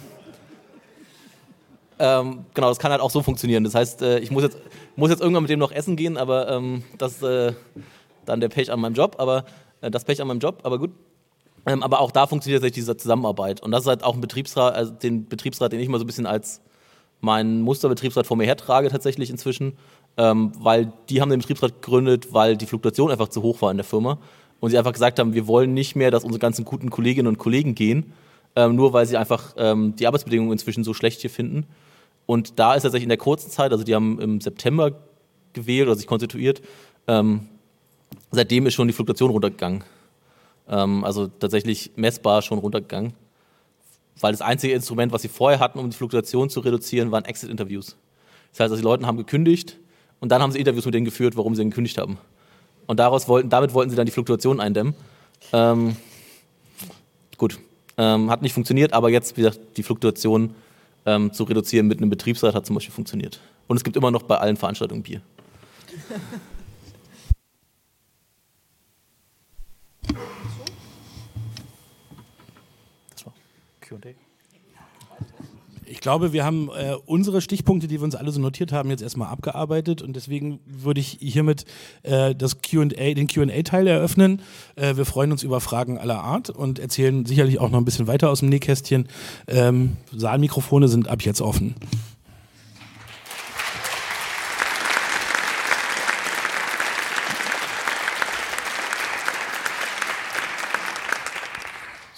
Speaker 2: das kann halt auch so funktionieren. Das heißt, ich muss jetzt irgendwann mit dem noch essen gehen, aber das ist dann der Pech an meinem Job, aber gut. Aber auch da funktioniert tatsächlich diese Zusammenarbeit. Und das ist halt auch ein Betriebsrat, also den Betriebsrat, den ich mal so ein bisschen als meinen Musterbetriebsrat vor mir hertrage tatsächlich inzwischen, weil die haben den Betriebsrat gegründet, weil die Fluktuation einfach zu hoch war in der Firma und sie einfach gesagt haben, wir wollen nicht mehr, dass unsere ganzen guten Kolleginnen und Kollegen gehen, nur weil sie einfach die Arbeitsbedingungen inzwischen so schlecht hier finden. Und da ist tatsächlich in der kurzen Zeit, also die haben im September gewählt oder sich konstituiert, seitdem ist schon die Fluktuation runtergegangen. Also tatsächlich messbar schon runtergegangen, weil das einzige Instrument, was sie vorher hatten, um die Fluktuation zu reduzieren, waren Exit-Interviews. Das heißt, also die Leute haben gekündigt und dann haben sie Interviews mit denen geführt, warum sie gekündigt haben. Und damit wollten sie dann die Fluktuation eindämmen. Gut, hat nicht funktioniert, aber jetzt, wie gesagt, die Fluktuation zu reduzieren mit einem Betriebsrat hat zum Beispiel funktioniert. Und es gibt immer noch bei allen Veranstaltungen Bier.
Speaker 5: Ich glaube, wir haben unsere Stichpunkte, die wir uns alle so notiert haben, jetzt erstmal abgearbeitet und deswegen würde ich hiermit den Q&A-Teil eröffnen. Wir freuen uns über Fragen aller Art und erzählen sicherlich auch noch ein bisschen weiter aus dem Nähkästchen. Saalmikrofone sind ab jetzt offen.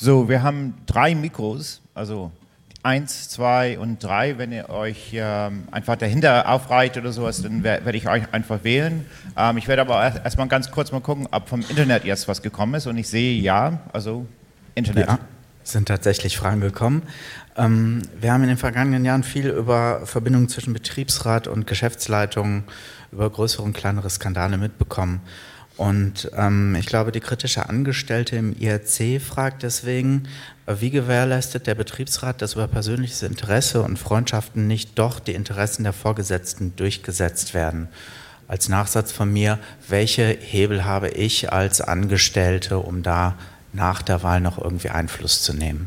Speaker 1: So, wir haben 3 Mikros, also 1, 2 und 3. Wenn ihr euch einfach dahinter aufreiht oder sowas, dann werde ich euch einfach wählen. Ich werde aber erstmal ganz kurz mal gucken, ob vom Internet jetzt was gekommen ist. Und ich sehe ja, also Internet.
Speaker 6: Ja, sind tatsächlich Fragen gekommen. Wir haben in den vergangenen Jahren viel über Verbindungen zwischen Betriebsrat und Geschäftsleitung, über größere und kleinere Skandale mitbekommen. Und ich glaube, die kritische Angestellte im IRC fragt deswegen, wie gewährleistet der Betriebsrat, dass über persönliches Interesse und Freundschaften nicht doch die Interessen der Vorgesetzten durchgesetzt werden? Als Nachsatz von mir, welche Hebel habe ich als Angestellte, um da nach der Wahl noch irgendwie Einfluss zu nehmen?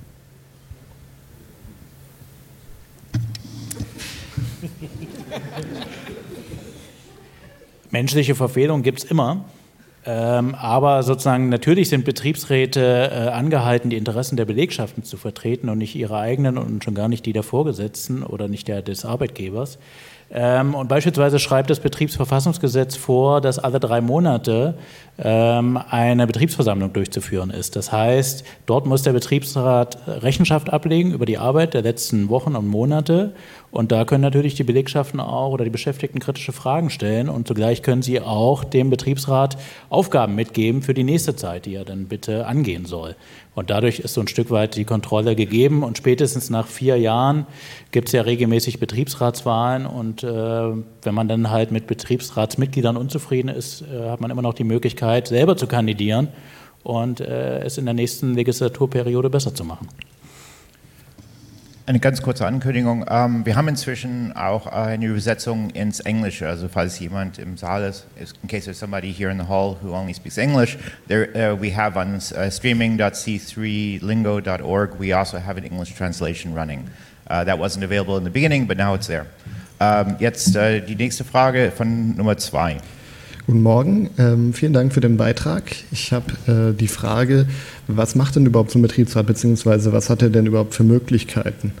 Speaker 4: Menschliche Verfehlungen gibt es immer, aber sozusagen natürlich sind Betriebsräte angehalten, die Interessen der Belegschaften zu vertreten und nicht ihre eigenen und schon gar nicht die der Vorgesetzten oder nicht des Arbeitgebers. Und beispielsweise schreibt das Betriebsverfassungsgesetz vor, dass alle 3 Monate eine Betriebsversammlung durchzuführen ist. Das heißt, dort muss der Betriebsrat Rechenschaft ablegen über die Arbeit der letzten Wochen und Monate. Und da können natürlich die Belegschaften auch oder die Beschäftigten kritische Fragen stellen. Und zugleich können sie auch dem Betriebsrat Aufgaben mitgeben für die nächste Zeit, die er dann bitte angehen soll. Und dadurch ist so ein Stück weit die Kontrolle gegeben. Und spätestens nach 4 Jahren gibt es ja regelmäßig Betriebsratswahlen. Und wenn man dann halt mit Betriebsratsmitgliedern unzufrieden ist, hat man immer noch die Möglichkeit, selber zu kandidieren und es in der nächsten Legislaturperiode besser zu machen.
Speaker 1: Eine ganz kurze Ankündigung. Wir haben inzwischen auch eine Übersetzung ins Englische. Also falls jemand im Saal ist, in case there's somebody here in the hall who only speaks English, we have on streaming.c3lingo.org, we also have an English translation running. That wasn't available in the beginning, but now it's there. Jetzt die nächste Frage von Nummer 2.
Speaker 7: Guten Morgen, vielen Dank für den Beitrag. Ich habe die Frage, was macht denn überhaupt so ein Betriebsrat, beziehungsweise was hat er denn überhaupt für Möglichkeiten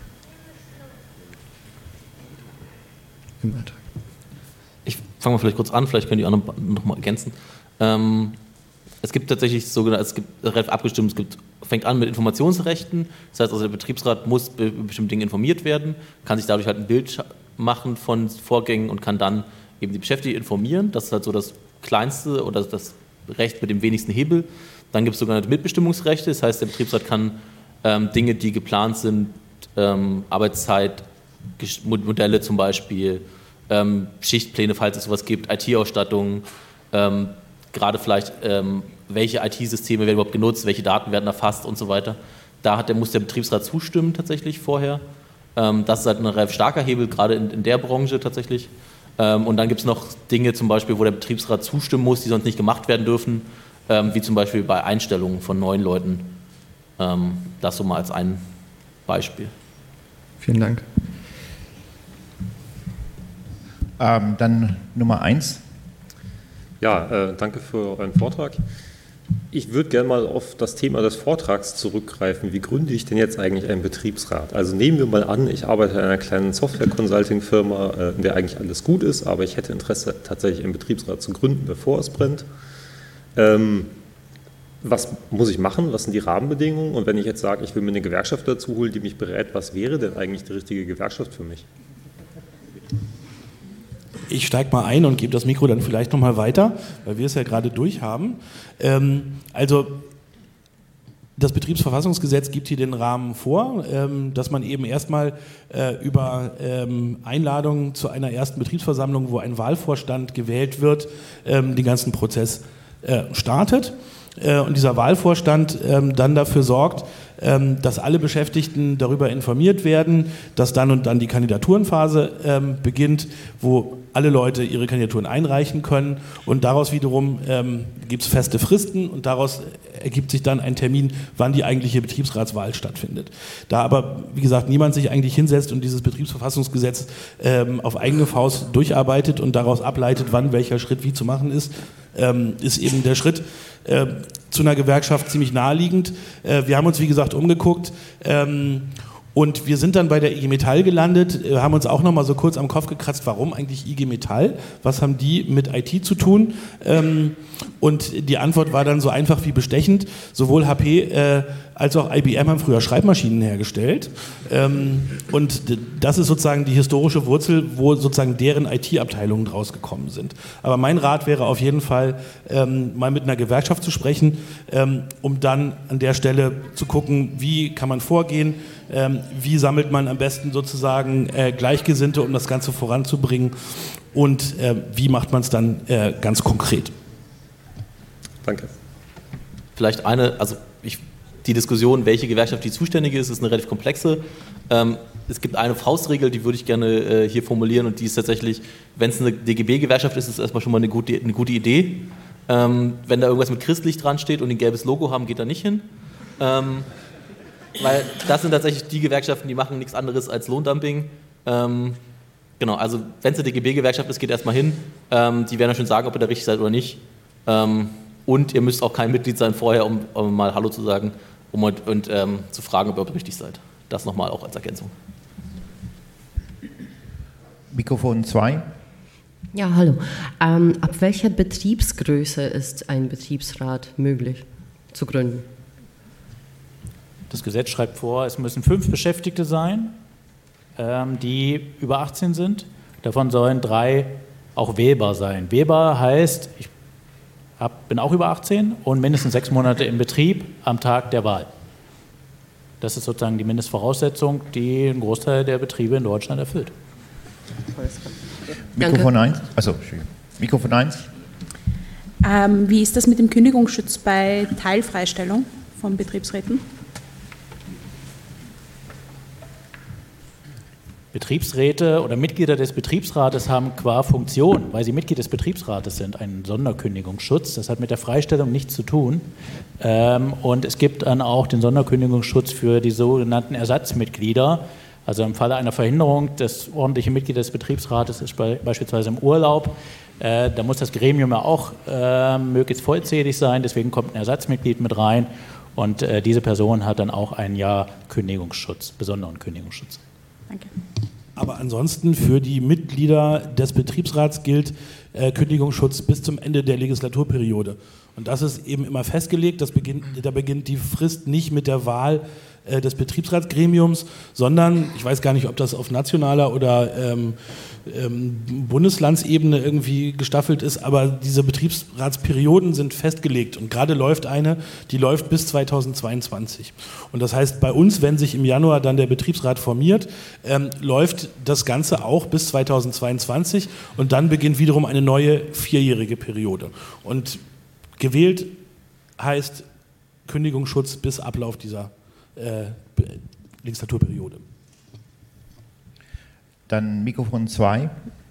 Speaker 7: im Alltag?
Speaker 2: Ich fange mal vielleicht kurz an, vielleicht können die anderen noch mal ergänzen. Es gibt tatsächlich es gibt relativ abgestimmt, fängt an mit Informationsrechten, das heißt also der Betriebsrat muss über bestimmte Dinge informiert werden, kann sich dadurch halt ein Bild machen von Vorgängen und kann dann eben die Beschäftigten informieren. Das ist halt so das kleinste oder das Recht mit dem wenigsten Hebel. Dann gibt es sogenannte Mitbestimmungsrechte, das heißt, der Betriebsrat kann Dinge, die geplant sind, Arbeitszeitmodelle zum Beispiel, Schichtpläne, falls es sowas gibt, IT-Ausstattung, gerade vielleicht, welche IT-Systeme werden überhaupt genutzt, welche Daten werden erfasst und so weiter. Muss der Betriebsrat zustimmen tatsächlich vorher. Das ist halt ein relativ starker Hebel, gerade in der Branche tatsächlich. Und dann gibt es noch Dinge zum Beispiel, wo der Betriebsrat zustimmen muss, die sonst nicht gemacht werden dürfen, wie zum Beispiel bei Einstellungen von neuen Leuten. Das so mal als ein Beispiel.
Speaker 7: Vielen Dank.
Speaker 1: Dann Nummer 1.
Speaker 8: Ja, danke für euren Vortrag. Ich würde gerne mal auf das Thema des Vortrags zurückgreifen. Wie gründe ich denn jetzt eigentlich einen Betriebsrat? Also nehmen wir mal an, ich arbeite in einer kleinen Software-Consulting-Firma, in der eigentlich alles gut ist, aber ich hätte Interesse, tatsächlich einen Betriebsrat zu gründen, bevor es brennt. Was muss ich machen? Was sind die Rahmenbedingungen? Und wenn ich jetzt sage, ich will mir eine Gewerkschaft dazu holen, die mich berät, was wäre denn eigentlich die richtige Gewerkschaft für mich?
Speaker 5: Ich steige mal ein und gebe das Mikro dann vielleicht nochmal weiter, weil wir es ja gerade durchhaben. Also das Betriebsverfassungsgesetz gibt hier den Rahmen vor, dass man eben erstmal über Einladung zu einer ersten Betriebsversammlung, wo ein Wahlvorstand gewählt wird, den ganzen Prozess startet. Und dieser Wahlvorstand dann dafür sorgt, dass alle Beschäftigten darüber informiert werden, dass dann und dann die Kandidaturenphase beginnt, wo alle Leute ihre Kandidaturen einreichen können und daraus wiederum gibt es feste Fristen und daraus ergibt sich dann ein Termin, wann die eigentliche Betriebsratswahl stattfindet. Da aber, wie gesagt, niemand sich eigentlich hinsetzt und dieses Betriebsverfassungsgesetz auf eigene Faust durcharbeitet und daraus ableitet, wann welcher Schritt wie zu machen ist eben der Schritt zu einer Gewerkschaft ziemlich naheliegend. Wir haben uns, wie gesagt, umgeguckt Und wir sind dann bei der IG Metall gelandet, haben uns auch nochmal so kurz am Kopf gekratzt, warum eigentlich IG Metall? Was haben die mit IT zu tun? Und die Antwort war dann so einfach wie bestechend. Sowohl HP als auch IBM haben früher Schreibmaschinen hergestellt. Und das ist sozusagen die historische Wurzel, wo sozusagen deren IT-Abteilungen draus gekommen sind. Aber mein Rat wäre auf jeden Fall, mal mit einer Gewerkschaft zu sprechen, um dann an der Stelle zu gucken, wie kann man vorgehen, wie sammelt man am besten sozusagen Gleichgesinnte, um das Ganze voranzubringen und wie macht man es dann ganz konkret.
Speaker 8: Danke.
Speaker 2: Vielleicht die Diskussion, welche Gewerkschaft die zuständige ist eine relativ komplexe. Es gibt eine Faustregel, die würde ich gerne hier formulieren und die ist tatsächlich, wenn es eine DGB-Gewerkschaft ist, ist es erstmal schon mal eine gute Idee. Wenn da irgendwas mit christlich dran steht und ein gelbes Logo haben, geht da nicht hin. Weil das sind tatsächlich die Gewerkschaften, die machen nichts anderes als Lohndumping. Genau, also wenn es eine DGB-Gewerkschaft ist, geht erstmal hin. Die werden dann schon sagen, ob ihr da richtig seid oder nicht. Und ihr müsst auch kein Mitglied sein vorher, um mal Hallo zu sagen und zu fragen, ob ihr richtig seid. Das nochmal auch als Ergänzung.
Speaker 1: Mikrofon 2.
Speaker 9: Ja, hallo. Ab welcher Betriebsgröße ist ein Betriebsrat möglich zu gründen?
Speaker 4: Das Gesetz schreibt vor, es müssen 5 Beschäftigte sein, die über 18 sind. Davon sollen 3 auch wählbar sein. Wählbar heißt, ich bin auch über 18 und mindestens 6 Monate im Betrieb am Tag der Wahl. Das ist sozusagen die Mindestvoraussetzung, die ein Großteil der Betriebe in Deutschland erfüllt.
Speaker 1: Mikrofon 1. Achso, Entschuldigung. Mikrofon 1.
Speaker 10: Wie ist das mit dem Kündigungsschutz bei Teilfreistellung von Betriebsräten?
Speaker 4: Betriebsräte oder Mitglieder des Betriebsrates haben qua Funktion, weil sie Mitglied des Betriebsrates sind, einen Sonderkündigungsschutz. Das hat mit der Freistellung nichts zu tun. Und es gibt dann auch den Sonderkündigungsschutz für die sogenannten Ersatzmitglieder. Also im Falle einer Verhinderung, das ordentliche Mitglied des Betriebsrates ist beispielsweise im Urlaub, da muss das Gremium ja auch möglichst vollzählig sein, deswegen kommt ein Ersatzmitglied mit rein und diese Person hat dann auch ein Jahr Kündigungsschutz, besonderen Kündigungsschutz.
Speaker 10: Danke.
Speaker 5: Aber ansonsten für die Mitglieder des Betriebsrats gilt Kündigungsschutz bis zum Ende der Legislaturperiode. Und das ist eben immer festgelegt, da beginnt die Frist nicht mit der Wahl des Betriebsratsgremiums, sondern, ich weiß gar nicht, ob das auf nationaler oder Bundeslandsebene irgendwie gestaffelt ist, aber diese Betriebsratsperioden sind festgelegt und gerade läuft eine, die läuft bis 2022. Und das heißt, bei uns, wenn sich im Januar dann der Betriebsrat formiert, läuft das Ganze auch bis 2022 und dann beginnt wiederum eine neue 4-jährige Periode. Und gewählt heißt Kündigungsschutz bis Ablauf dieser Legislaturperiode.
Speaker 1: Dann Mikrofon 2.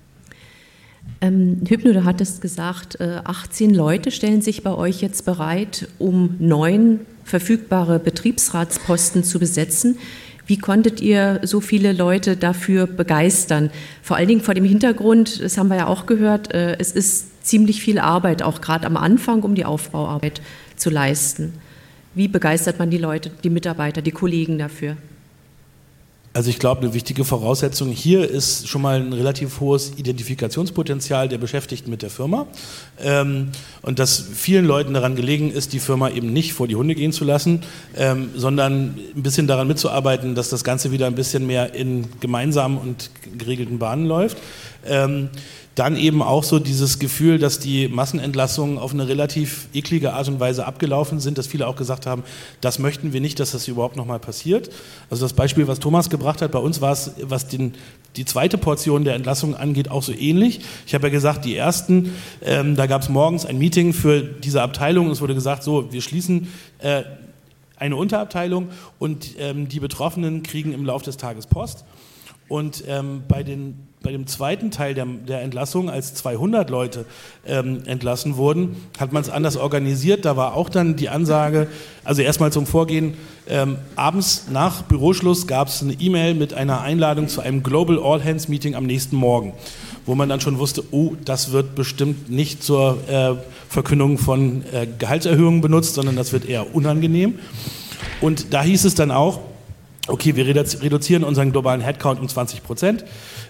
Speaker 9: Hübner, du hattest gesagt, 18 Leute stellen sich bei euch jetzt bereit, um 9 verfügbare Betriebsratsposten zu besetzen. Wie konntet ihr so viele Leute dafür begeistern? Vor allen Dingen vor dem Hintergrund, das haben wir ja auch gehört, es ist ziemlich viel Arbeit, auch gerade am Anfang, um die Aufbauarbeit zu leisten. Wie begeistert man die Leute, die Mitarbeiter, die Kollegen dafür?
Speaker 5: Also ich glaube, eine wichtige Voraussetzung hier ist schon mal ein relativ hohes Identifikationspotenzial der Beschäftigten mit der Firma und dass vielen Leuten daran gelegen ist, die Firma eben nicht vor die Hunde gehen zu lassen, sondern ein bisschen daran mitzuarbeiten, dass das Ganze wieder ein bisschen mehr in gemeinsamen und geregelten Bahnen läuft. Dann eben auch so dieses Gefühl, dass die Massenentlassungen auf eine relativ eklige Art und Weise abgelaufen sind, dass viele auch gesagt haben, das möchten wir nicht, dass das überhaupt nochmal passiert. Also das Beispiel, was Thomas gebracht hat, bei uns war es, was die zweite Portion der Entlassungen angeht, auch so ähnlich. Ich habe ja gesagt, die ersten, da gab es morgens ein Meeting für diese Abteilung und es wurde gesagt, so, wir schließen eine Unterabteilung und die Betroffenen kriegen im Laufe des Tages Post. Und bei dem zweiten Teil der Entlassung, als 200 Leute entlassen wurden, hat man es anders organisiert. Da war auch dann die Ansage, also erstmal zum Vorgehen, abends nach Büroschluss gab es eine E-Mail mit einer Einladung zu einem Global All Hands Meeting am nächsten Morgen, wo man dann schon wusste, oh, das wird bestimmt nicht zur Verkündung von Gehaltserhöhungen benutzt, sondern das wird eher unangenehm. Und da hieß es dann auch, okay, wir reduzieren unseren globalen Headcount um 20%.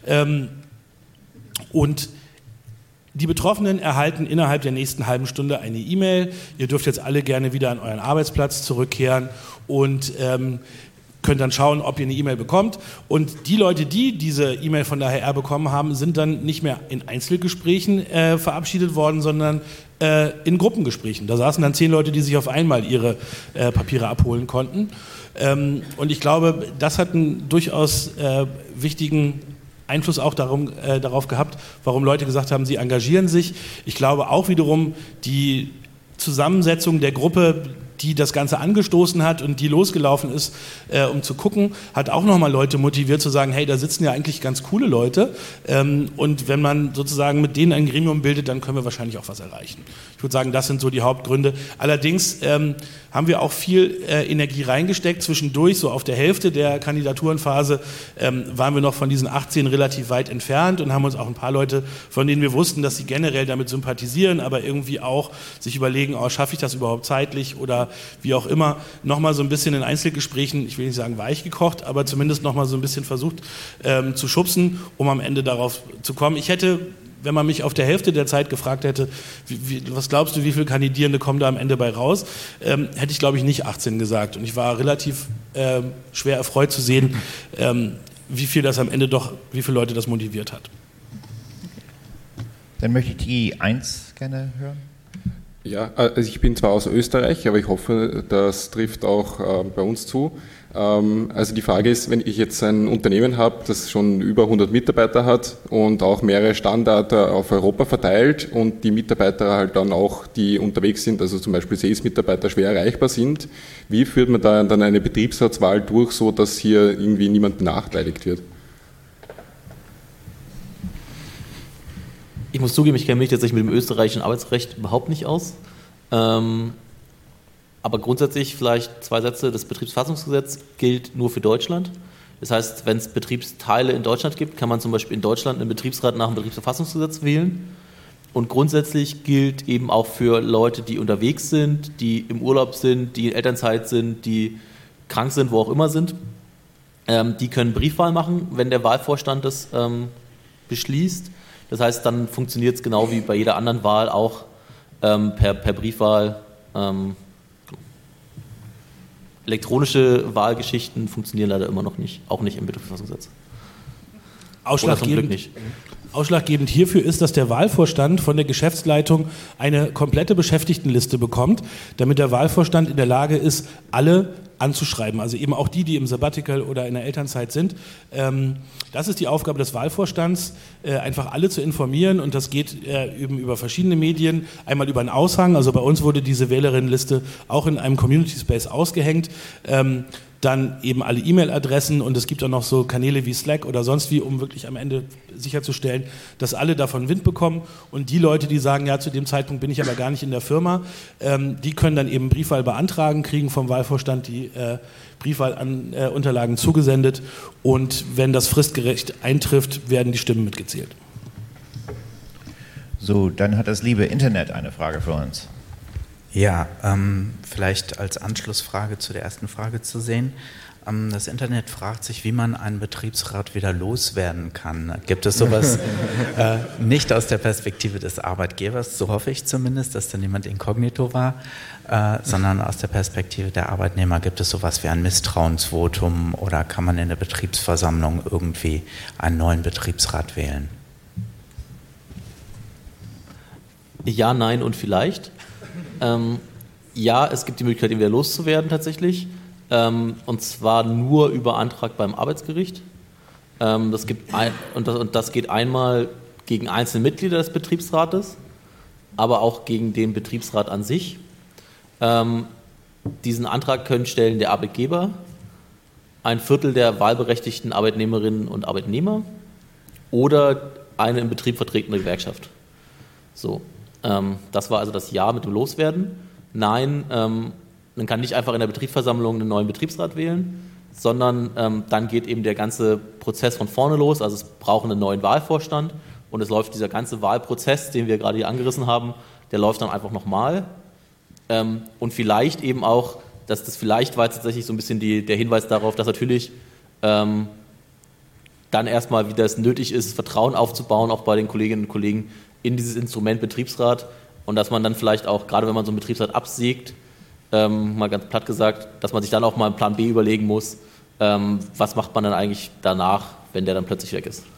Speaker 5: Und die Betroffenen erhalten innerhalb der nächsten halben Stunde eine E-Mail. Ihr dürft jetzt alle gerne wieder an euren Arbeitsplatz zurückkehren und könnt dann schauen, ob ihr eine E-Mail bekommt. Und die Leute, die diese E-Mail von der HR bekommen haben, sind dann nicht mehr in Einzelgesprächen verabschiedet worden, sondern in Gruppengesprächen. Da saßen dann 10 Leute, die sich auf einmal ihre Papiere abholen konnten. Und ich glaube, das hat einen durchaus wichtigen Einfluss auch darauf gehabt, warum Leute gesagt haben, sie engagieren sich. Ich glaube auch wiederum, die Zusammensetzung der Gruppe, die das Ganze angestoßen hat und die losgelaufen ist, um zu gucken, hat auch nochmal Leute motiviert zu sagen, hey, da sitzen ja eigentlich ganz coole Leute und wenn man sozusagen mit denen ein Gremium bildet, dann können wir wahrscheinlich auch was erreichen. Ich würde sagen, das sind so die Hauptgründe. Allerdings haben wir auch viel Energie reingesteckt. Zwischendurch, so auf der Hälfte der Kandidaturenphase, waren wir noch von diesen 18 relativ weit entfernt und haben uns auch ein paar Leute, von denen wir wussten, dass sie generell damit sympathisieren, aber irgendwie auch sich überlegen, oh, schaffe ich das überhaupt zeitlich oder wie auch immer, nochmal so ein bisschen in Einzelgesprächen, ich will nicht sagen weich gekocht, aber zumindest nochmal so ein bisschen versucht zu schubsen, um am Ende darauf zu kommen. Ich hätte, wenn man mich auf der Hälfte der Zeit gefragt hätte, was glaubst du, wie viele Kandidierende kommen da am Ende bei raus, hätte ich, glaube ich, nicht 18 gesagt. Und ich war relativ schwer erfreut zu sehen, wie viele Leute das motiviert hat.
Speaker 1: Dann möchte ich die 1 gerne hören.
Speaker 11: Ja, also ich bin zwar aus Österreich, aber ich hoffe, das trifft auch bei uns zu. Also die Frage ist, wenn ich jetzt ein Unternehmen habe, das schon über 100 Mitarbeiter hat und auch mehrere Standorte auf Europa verteilt und die Mitarbeiter halt dann auch, die unterwegs sind, also zum Beispiel Sales-Mitarbeiter schwer erreichbar sind, wie führt man da dann eine Betriebsratswahl durch, so dass hier irgendwie niemand benachteiligt wird?
Speaker 2: Ich muss zugeben, ich kenne mich tatsächlich mit dem österreichischen Arbeitsrecht überhaupt nicht aus. Aber grundsätzlich vielleicht 2 Sätze. Das Betriebsverfassungsgesetz gilt nur für Deutschland. Das heißt, wenn es Betriebsteile in Deutschland gibt, kann man zum Beispiel in Deutschland einen Betriebsrat nach dem Betriebsverfassungsgesetz wählen. Und grundsätzlich gilt eben auch für Leute, die unterwegs sind, die im Urlaub sind, die in Elternzeit sind, die krank sind, wo auch immer sind. Die können Briefwahl machen, wenn der Wahlvorstand das beschließt. Das heißt, dann funktioniert es genau wie bei jeder anderen Wahl auch per Briefwahl. Elektronische Wahlgeschichten funktionieren leider immer noch nicht, auch nicht im Betriebsverfassungsgesetz.
Speaker 5: Ausschlaggebend hierfür ist, dass der Wahlvorstand von der Geschäftsleitung eine komplette Beschäftigtenliste bekommt, damit der Wahlvorstand in der Lage ist, alle anzuschreiben, also eben auch die im Sabbatical oder in der Elternzeit sind. Das ist die Aufgabe des Wahlvorstands, einfach alle zu informieren und das geht eben über verschiedene Medien, einmal über einen Aushang, also bei uns wurde diese Wählerinnenliste auch in einem Community Space ausgehängt, dann eben alle E-Mail-Adressen und es gibt auch noch so Kanäle wie Slack oder sonst wie, um wirklich am Ende sicherzustellen, dass alle davon Wind bekommen und die Leute, die sagen, ja, zu dem Zeitpunkt bin ich aber gar nicht in der Firma, die können dann eben Briefwahl beantragen, kriegen vom Wahlvorstand die Briefwahlunterlagen zugesendet und wenn das fristgerecht eintrifft, werden die Stimmen mitgezählt.
Speaker 1: So, dann hat das liebe Internet eine Frage für uns.
Speaker 6: Ja, vielleicht als Anschlussfrage zu der ersten Frage zu sehen. Das Internet fragt sich, wie man einen Betriebsrat wieder loswerden kann. Gibt es sowas nicht aus der Perspektive des Arbeitgebers, so hoffe ich zumindest, dass da niemand inkognito war, sondern aus der Perspektive der Arbeitnehmer. Gibt es sowas wie ein Misstrauensvotum oder kann man in der Betriebsversammlung irgendwie einen neuen Betriebsrat wählen?
Speaker 2: Ja, nein und vielleicht. Ja, es gibt die Möglichkeit, ihn wieder loszuwerden tatsächlich. Und zwar nur über Antrag beim Arbeitsgericht. Das geht einmal gegen einzelne Mitglieder des Betriebsrates, aber auch gegen den Betriebsrat an sich. Diesen Antrag können stellen der Arbeitgeber, 1/4 der wahlberechtigten Arbeitnehmerinnen und Arbeitnehmer oder eine im Betrieb vertretene Gewerkschaft. So. Das war also das Ja mit dem Loswerden. Nein, man kann nicht einfach in der Betriebsversammlung einen neuen Betriebsrat wählen, sondern dann geht eben der ganze Prozess von vorne los. Also es braucht einen neuen Wahlvorstand und es läuft dieser ganze Wahlprozess, den wir gerade hier angerissen haben, der läuft dann einfach nochmal. Und vielleicht eben auch dass das vielleicht war jetzt tatsächlich so ein bisschen der Hinweis darauf, dass natürlich dann erstmal wieder es nötig ist, Vertrauen aufzubauen, auch bei den Kolleginnen und Kollegen in dieses Instrument Betriebsrat und dass man dann vielleicht auch, gerade wenn man so einen Betriebsrat absägt, mal ganz platt gesagt, dass man sich dann auch mal einen Plan B überlegen muss, was macht man dann eigentlich danach, wenn der dann plötzlich weg ist.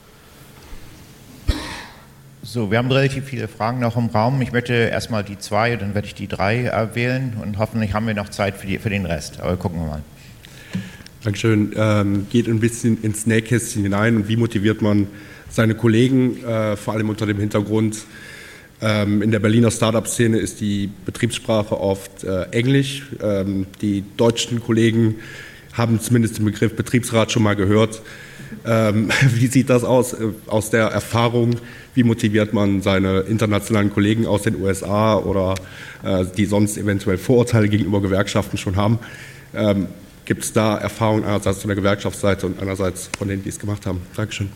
Speaker 1: So, wir haben relativ viele Fragen noch im Raum. Ich möchte erstmal die 2, dann werde ich die 3 wählen und hoffentlich haben wir noch Zeit für den Rest. Aber gucken wir mal.
Speaker 12: Dankeschön. Geht ein bisschen ins Nähkästchen hinein und wie motiviert man seine Kollegen, vor allem unter dem Hintergrund, in der Berliner Startup-Szene ist die Betriebssprache oft Englisch. Die deutschen Kollegen haben zumindest den Begriff Betriebsrat schon mal gehört. Wie sieht das aus der Erfahrung? Wie motiviert man seine internationalen Kollegen aus den USA oder die sonst eventuell Vorurteile gegenüber Gewerkschaften schon haben? Gibt es da Erfahrungen einerseits von der Gewerkschaftsseite und einerseits von denen, die es gemacht haben? Dankeschön.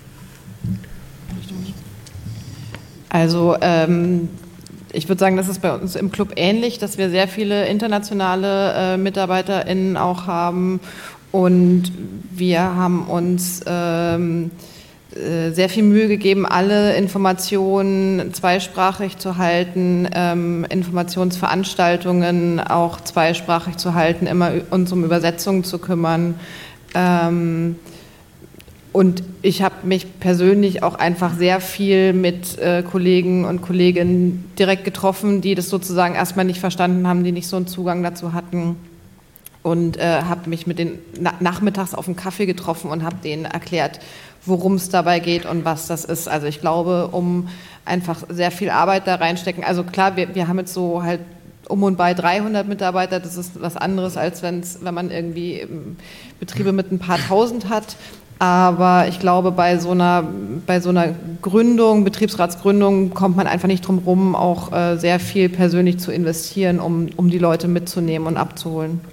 Speaker 3: Also ich würde sagen, das ist bei uns im Club ähnlich, dass wir sehr viele internationale MitarbeiterInnen auch haben und wir haben uns sehr viel Mühe gegeben, alle Informationen zweisprachig zu halten, Informationsveranstaltungen auch zweisprachig zu halten, immer uns um Übersetzungen zu kümmern. Und ich habe mich persönlich auch einfach sehr viel mit Kollegen und Kolleginnen direkt getroffen, die das sozusagen erstmal nicht verstanden haben, die nicht so einen Zugang dazu hatten. Und habe mich mit denen nachmittags auf einen Kaffee getroffen und habe denen erklärt, worum es dabei geht und was das ist. Also ich glaube, um einfach sehr viel Arbeit da reinstecken. Also klar, wir haben jetzt so halt um und bei 300 Mitarbeiter. Das ist was anderes, als wenn man irgendwie Betriebe mit ein paar tausend hat. Aber ich glaube, bei so einer Gründung, Betriebsratsgründung, kommt man einfach nicht drum rum, auch sehr viel persönlich zu investieren, um die Leute mitzunehmen und abzuholen.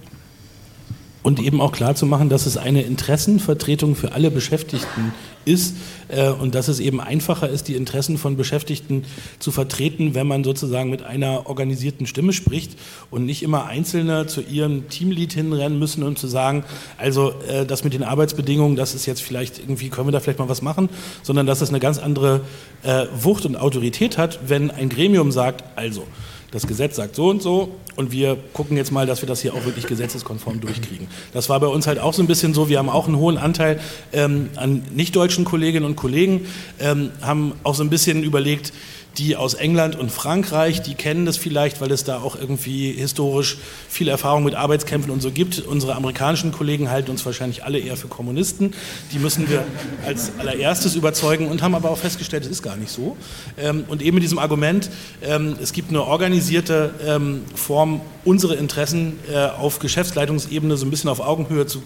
Speaker 5: Und eben auch klar zu machen, dass es eine Interessenvertretung für alle Beschäftigten ist und dass es eben einfacher ist, die Interessen von Beschäftigten zu vertreten, wenn man sozusagen mit einer organisierten Stimme spricht und nicht immer Einzelne zu ihrem Teamlead hinrennen müssen, um zu sagen, also das mit den Arbeitsbedingungen, das ist jetzt vielleicht irgendwie, können wir da vielleicht mal was machen, sondern dass es eine ganz andere Wucht und Autorität hat, wenn ein Gremium sagt, also das Gesetz sagt so und wir gucken jetzt mal, dass wir das hier auch wirklich gesetzeskonform durchkriegen. Das war bei uns halt auch so ein bisschen so, wir haben auch einen hohen Anteil an nicht-deutschen Kolleginnen und Kollegen, haben auch so ein bisschen überlegt, die aus England und Frankreich, die kennen das vielleicht, weil es da auch irgendwie historisch viel Erfahrung mit Arbeitskämpfen und so gibt. Unsere amerikanischen Kollegen halten uns wahrscheinlich alle eher für Kommunisten. Die müssen wir als allererstes überzeugen und haben aber auch festgestellt, es ist gar nicht so. Und eben mit diesem Argument, es gibt eine organisierte Form, unsere Interessen auf Geschäftsleitungsebene so ein bisschen auf Augenhöhe zu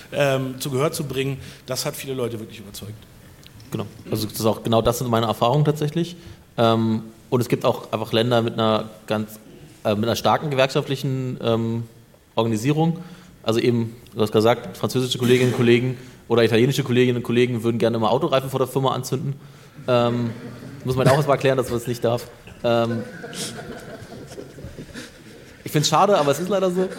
Speaker 5: Gehör zu bringen, das hat viele Leute wirklich überzeugt.
Speaker 2: Genau, also das sind meine Erfahrungen tatsächlich. Und es gibt auch einfach Länder mit einer starken gewerkschaftlichen Organisierung. Also eben, du hast gesagt, französische Kolleginnen und Kollegen oder italienische Kolleginnen und Kollegen würden gerne immer Autoreifen vor der Firma anzünden. Muss man auch erstmal erklären, dass man es nicht darf. Ich finde es schade, aber es ist leider so.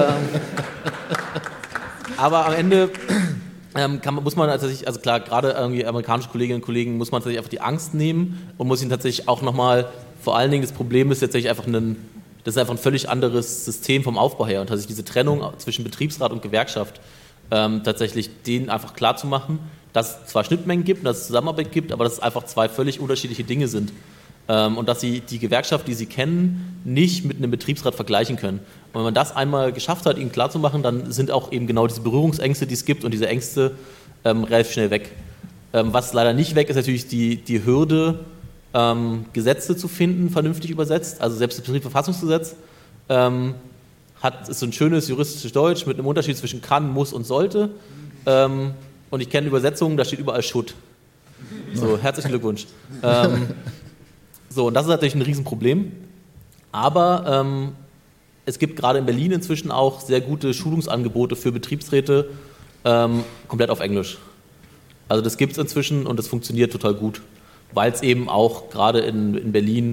Speaker 2: Aber am Ende muss man tatsächlich, also klar, gerade irgendwie amerikanische Kolleginnen und Kollegen muss man tatsächlich einfach die Angst nehmen und muss ihnen tatsächlich auch nochmal, vor allen Dingen das Problem ist tatsächlich einfach das ist einfach ein völlig anderes System vom Aufbau her und tatsächlich diese Trennung zwischen Betriebsrat und Gewerkschaft tatsächlich denen einfach klar zu machen, dass es zwar Schnittmengen gibt und dass es Zusammenarbeit gibt, aber dass es einfach zwei völlig unterschiedliche Dinge sind. Und dass sie die Gewerkschaft, die sie kennen, nicht mit einem Betriebsrat vergleichen können. Und wenn man das einmal geschafft hat, ihnen klarzumachen, dann sind auch eben genau diese Berührungsängste, die es gibt und diese Ängste relativ schnell weg. Was leider nicht weg ist, natürlich die Hürde, Gesetze zu finden, vernünftig übersetzt. Also selbst das Betriebsverfassungsgesetz ist so ein schönes juristisches Deutsch mit einem Unterschied zwischen kann, muss und sollte. Und ich kenne Übersetzungen, da steht überall Should. So, herzlichen Glückwunsch. So, und das ist natürlich ein Riesenproblem. Aber es gibt gerade in Berlin inzwischen auch sehr gute Schulungsangebote für Betriebsräte komplett auf Englisch. Also das gibt es inzwischen und das funktioniert total gut, weil es eben auch gerade in Berlin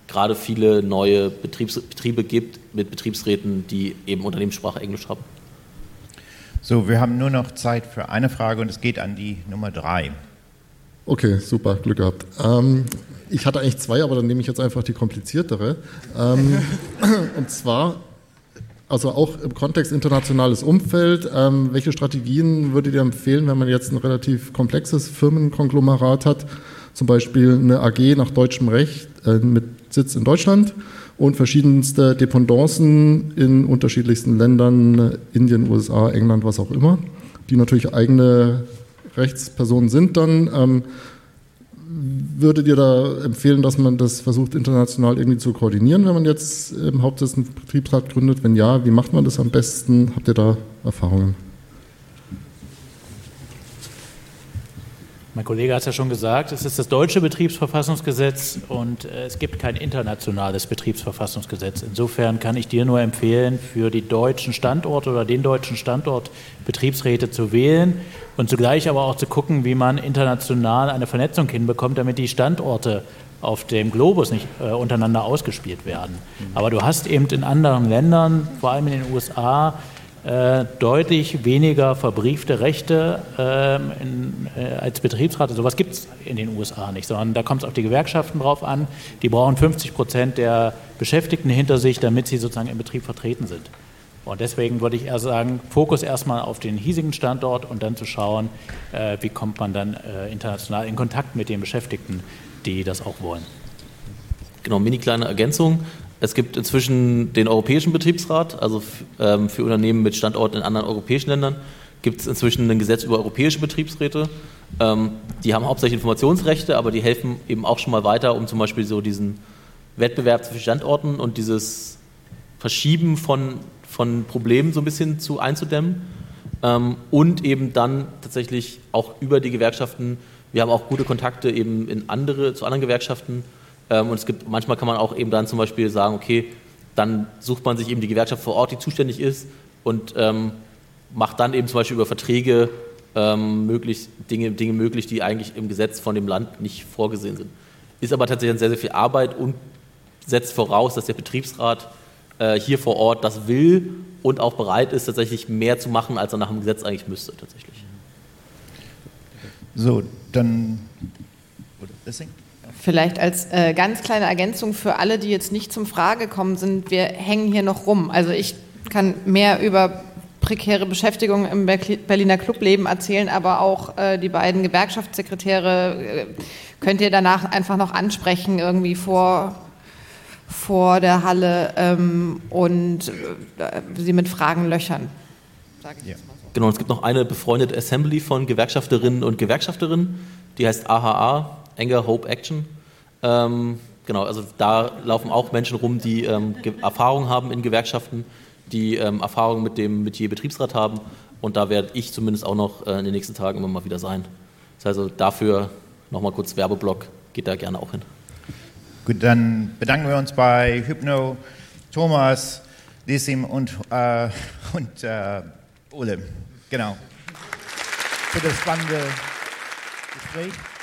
Speaker 2: gerade viele neue Betriebe gibt mit Betriebsräten, die eben Unternehmenssprache Englisch haben.
Speaker 1: So, wir haben nur noch Zeit für eine Frage und es geht an die Nummer 3.
Speaker 7: Okay, super, Glück gehabt. Ich hatte eigentlich 2, aber dann nehme ich jetzt einfach die kompliziertere. Und zwar, also auch im Kontext internationales Umfeld, welche Strategien würdet ihr empfehlen, wenn man jetzt ein relativ komplexes Firmenkonglomerat hat, zum Beispiel eine AG nach deutschem Recht mit Sitz in Deutschland und verschiedenste Dependancen in unterschiedlichsten Ländern, Indien, USA, England, was auch immer, die natürlich eigene Rechtspersonen sind dann. Würdet ihr da empfehlen, dass man das versucht, international irgendwie zu koordinieren, wenn man jetzt im Hauptsitz einen Betriebsrat gründet? Wenn ja, wie macht man das am besten? Habt ihr da Erfahrungen?
Speaker 4: Mein Kollege hat es ja schon gesagt, es ist das deutsche Betriebsverfassungsgesetz und es gibt kein internationales Betriebsverfassungsgesetz. Insofern kann ich dir nur empfehlen, für die deutschen Standorte oder den deutschen Standort Betriebsräte zu wählen und zugleich aber auch zu gucken, wie man international eine Vernetzung hinbekommt, damit die Standorte auf dem Globus nicht untereinander ausgespielt werden. Aber du hast eben in anderen Ländern, vor allem in den USA, deutlich weniger verbriefte Rechte als Betriebsrat. Sowas gibt es in den USA nicht, sondern da kommt es auf die Gewerkschaften drauf an. Die brauchen 50% der Beschäftigten hinter sich, damit sie sozusagen im Betrieb vertreten sind. Und deswegen würde ich eher sagen, Fokus erstmal auf den hiesigen Standort und dann zu schauen, wie kommt man dann international in Kontakt mit den Beschäftigten, die das auch wollen.
Speaker 2: Genau, mini kleine Ergänzung. Es gibt inzwischen den Europäischen Betriebsrat, also für Unternehmen mit Standorten in anderen europäischen Ländern gibt es inzwischen ein Gesetz über europäische Betriebsräte. Die haben hauptsächlich Informationsrechte, aber die helfen eben auch schon mal weiter, um zum Beispiel so diesen Wettbewerb zwischen Standorten und dieses Verschieben von Problemen so ein bisschen einzudämmen. Und eben dann tatsächlich auch über die Gewerkschaften, wir haben auch gute Kontakte eben zu anderen Gewerkschaften. Und manchmal kann man auch eben dann zum Beispiel sagen, okay, dann sucht man sich eben die Gewerkschaft vor Ort, die zuständig ist und macht dann eben zum Beispiel über Verträge Dinge möglich, die eigentlich im Gesetz von dem Land nicht vorgesehen sind. Ist aber tatsächlich sehr, sehr viel Arbeit und setzt voraus, dass der Betriebsrat hier vor Ort das will und auch bereit ist, tatsächlich mehr zu machen, als er nach dem Gesetz eigentlich müsste tatsächlich.
Speaker 1: So, dann...
Speaker 3: Vielleicht als ganz kleine Ergänzung für alle, die jetzt nicht zum Frage gekommen sind, wir hängen hier noch rum. Also ich kann mehr über prekäre Beschäftigung im Berliner Clubleben erzählen, aber auch die beiden Gewerkschaftssekretäre könnt ihr danach einfach noch ansprechen, irgendwie vor der Halle und sie mit Fragen löchern. Sage ich jetzt mal so.
Speaker 2: Genau, es gibt noch eine befreundete Assembly von Gewerkschafterinnen und Gewerkschafterinnen, die heißt AHA, Anger, Hope, Action. Genau, also da laufen auch Menschen rum, die Erfahrung haben in Gewerkschaften, die Erfahrung mit dem Metier Betriebsrat haben und da werde ich zumindest auch noch in den nächsten Tagen immer mal wieder sein. Das heißt also dafür nochmal kurz Werbeblock, geht da gerne auch hin.
Speaker 1: Gut, dann bedanken wir uns bei Hypno, Thomas, Lissim und Ole. Genau. Für das spannende Gespräch.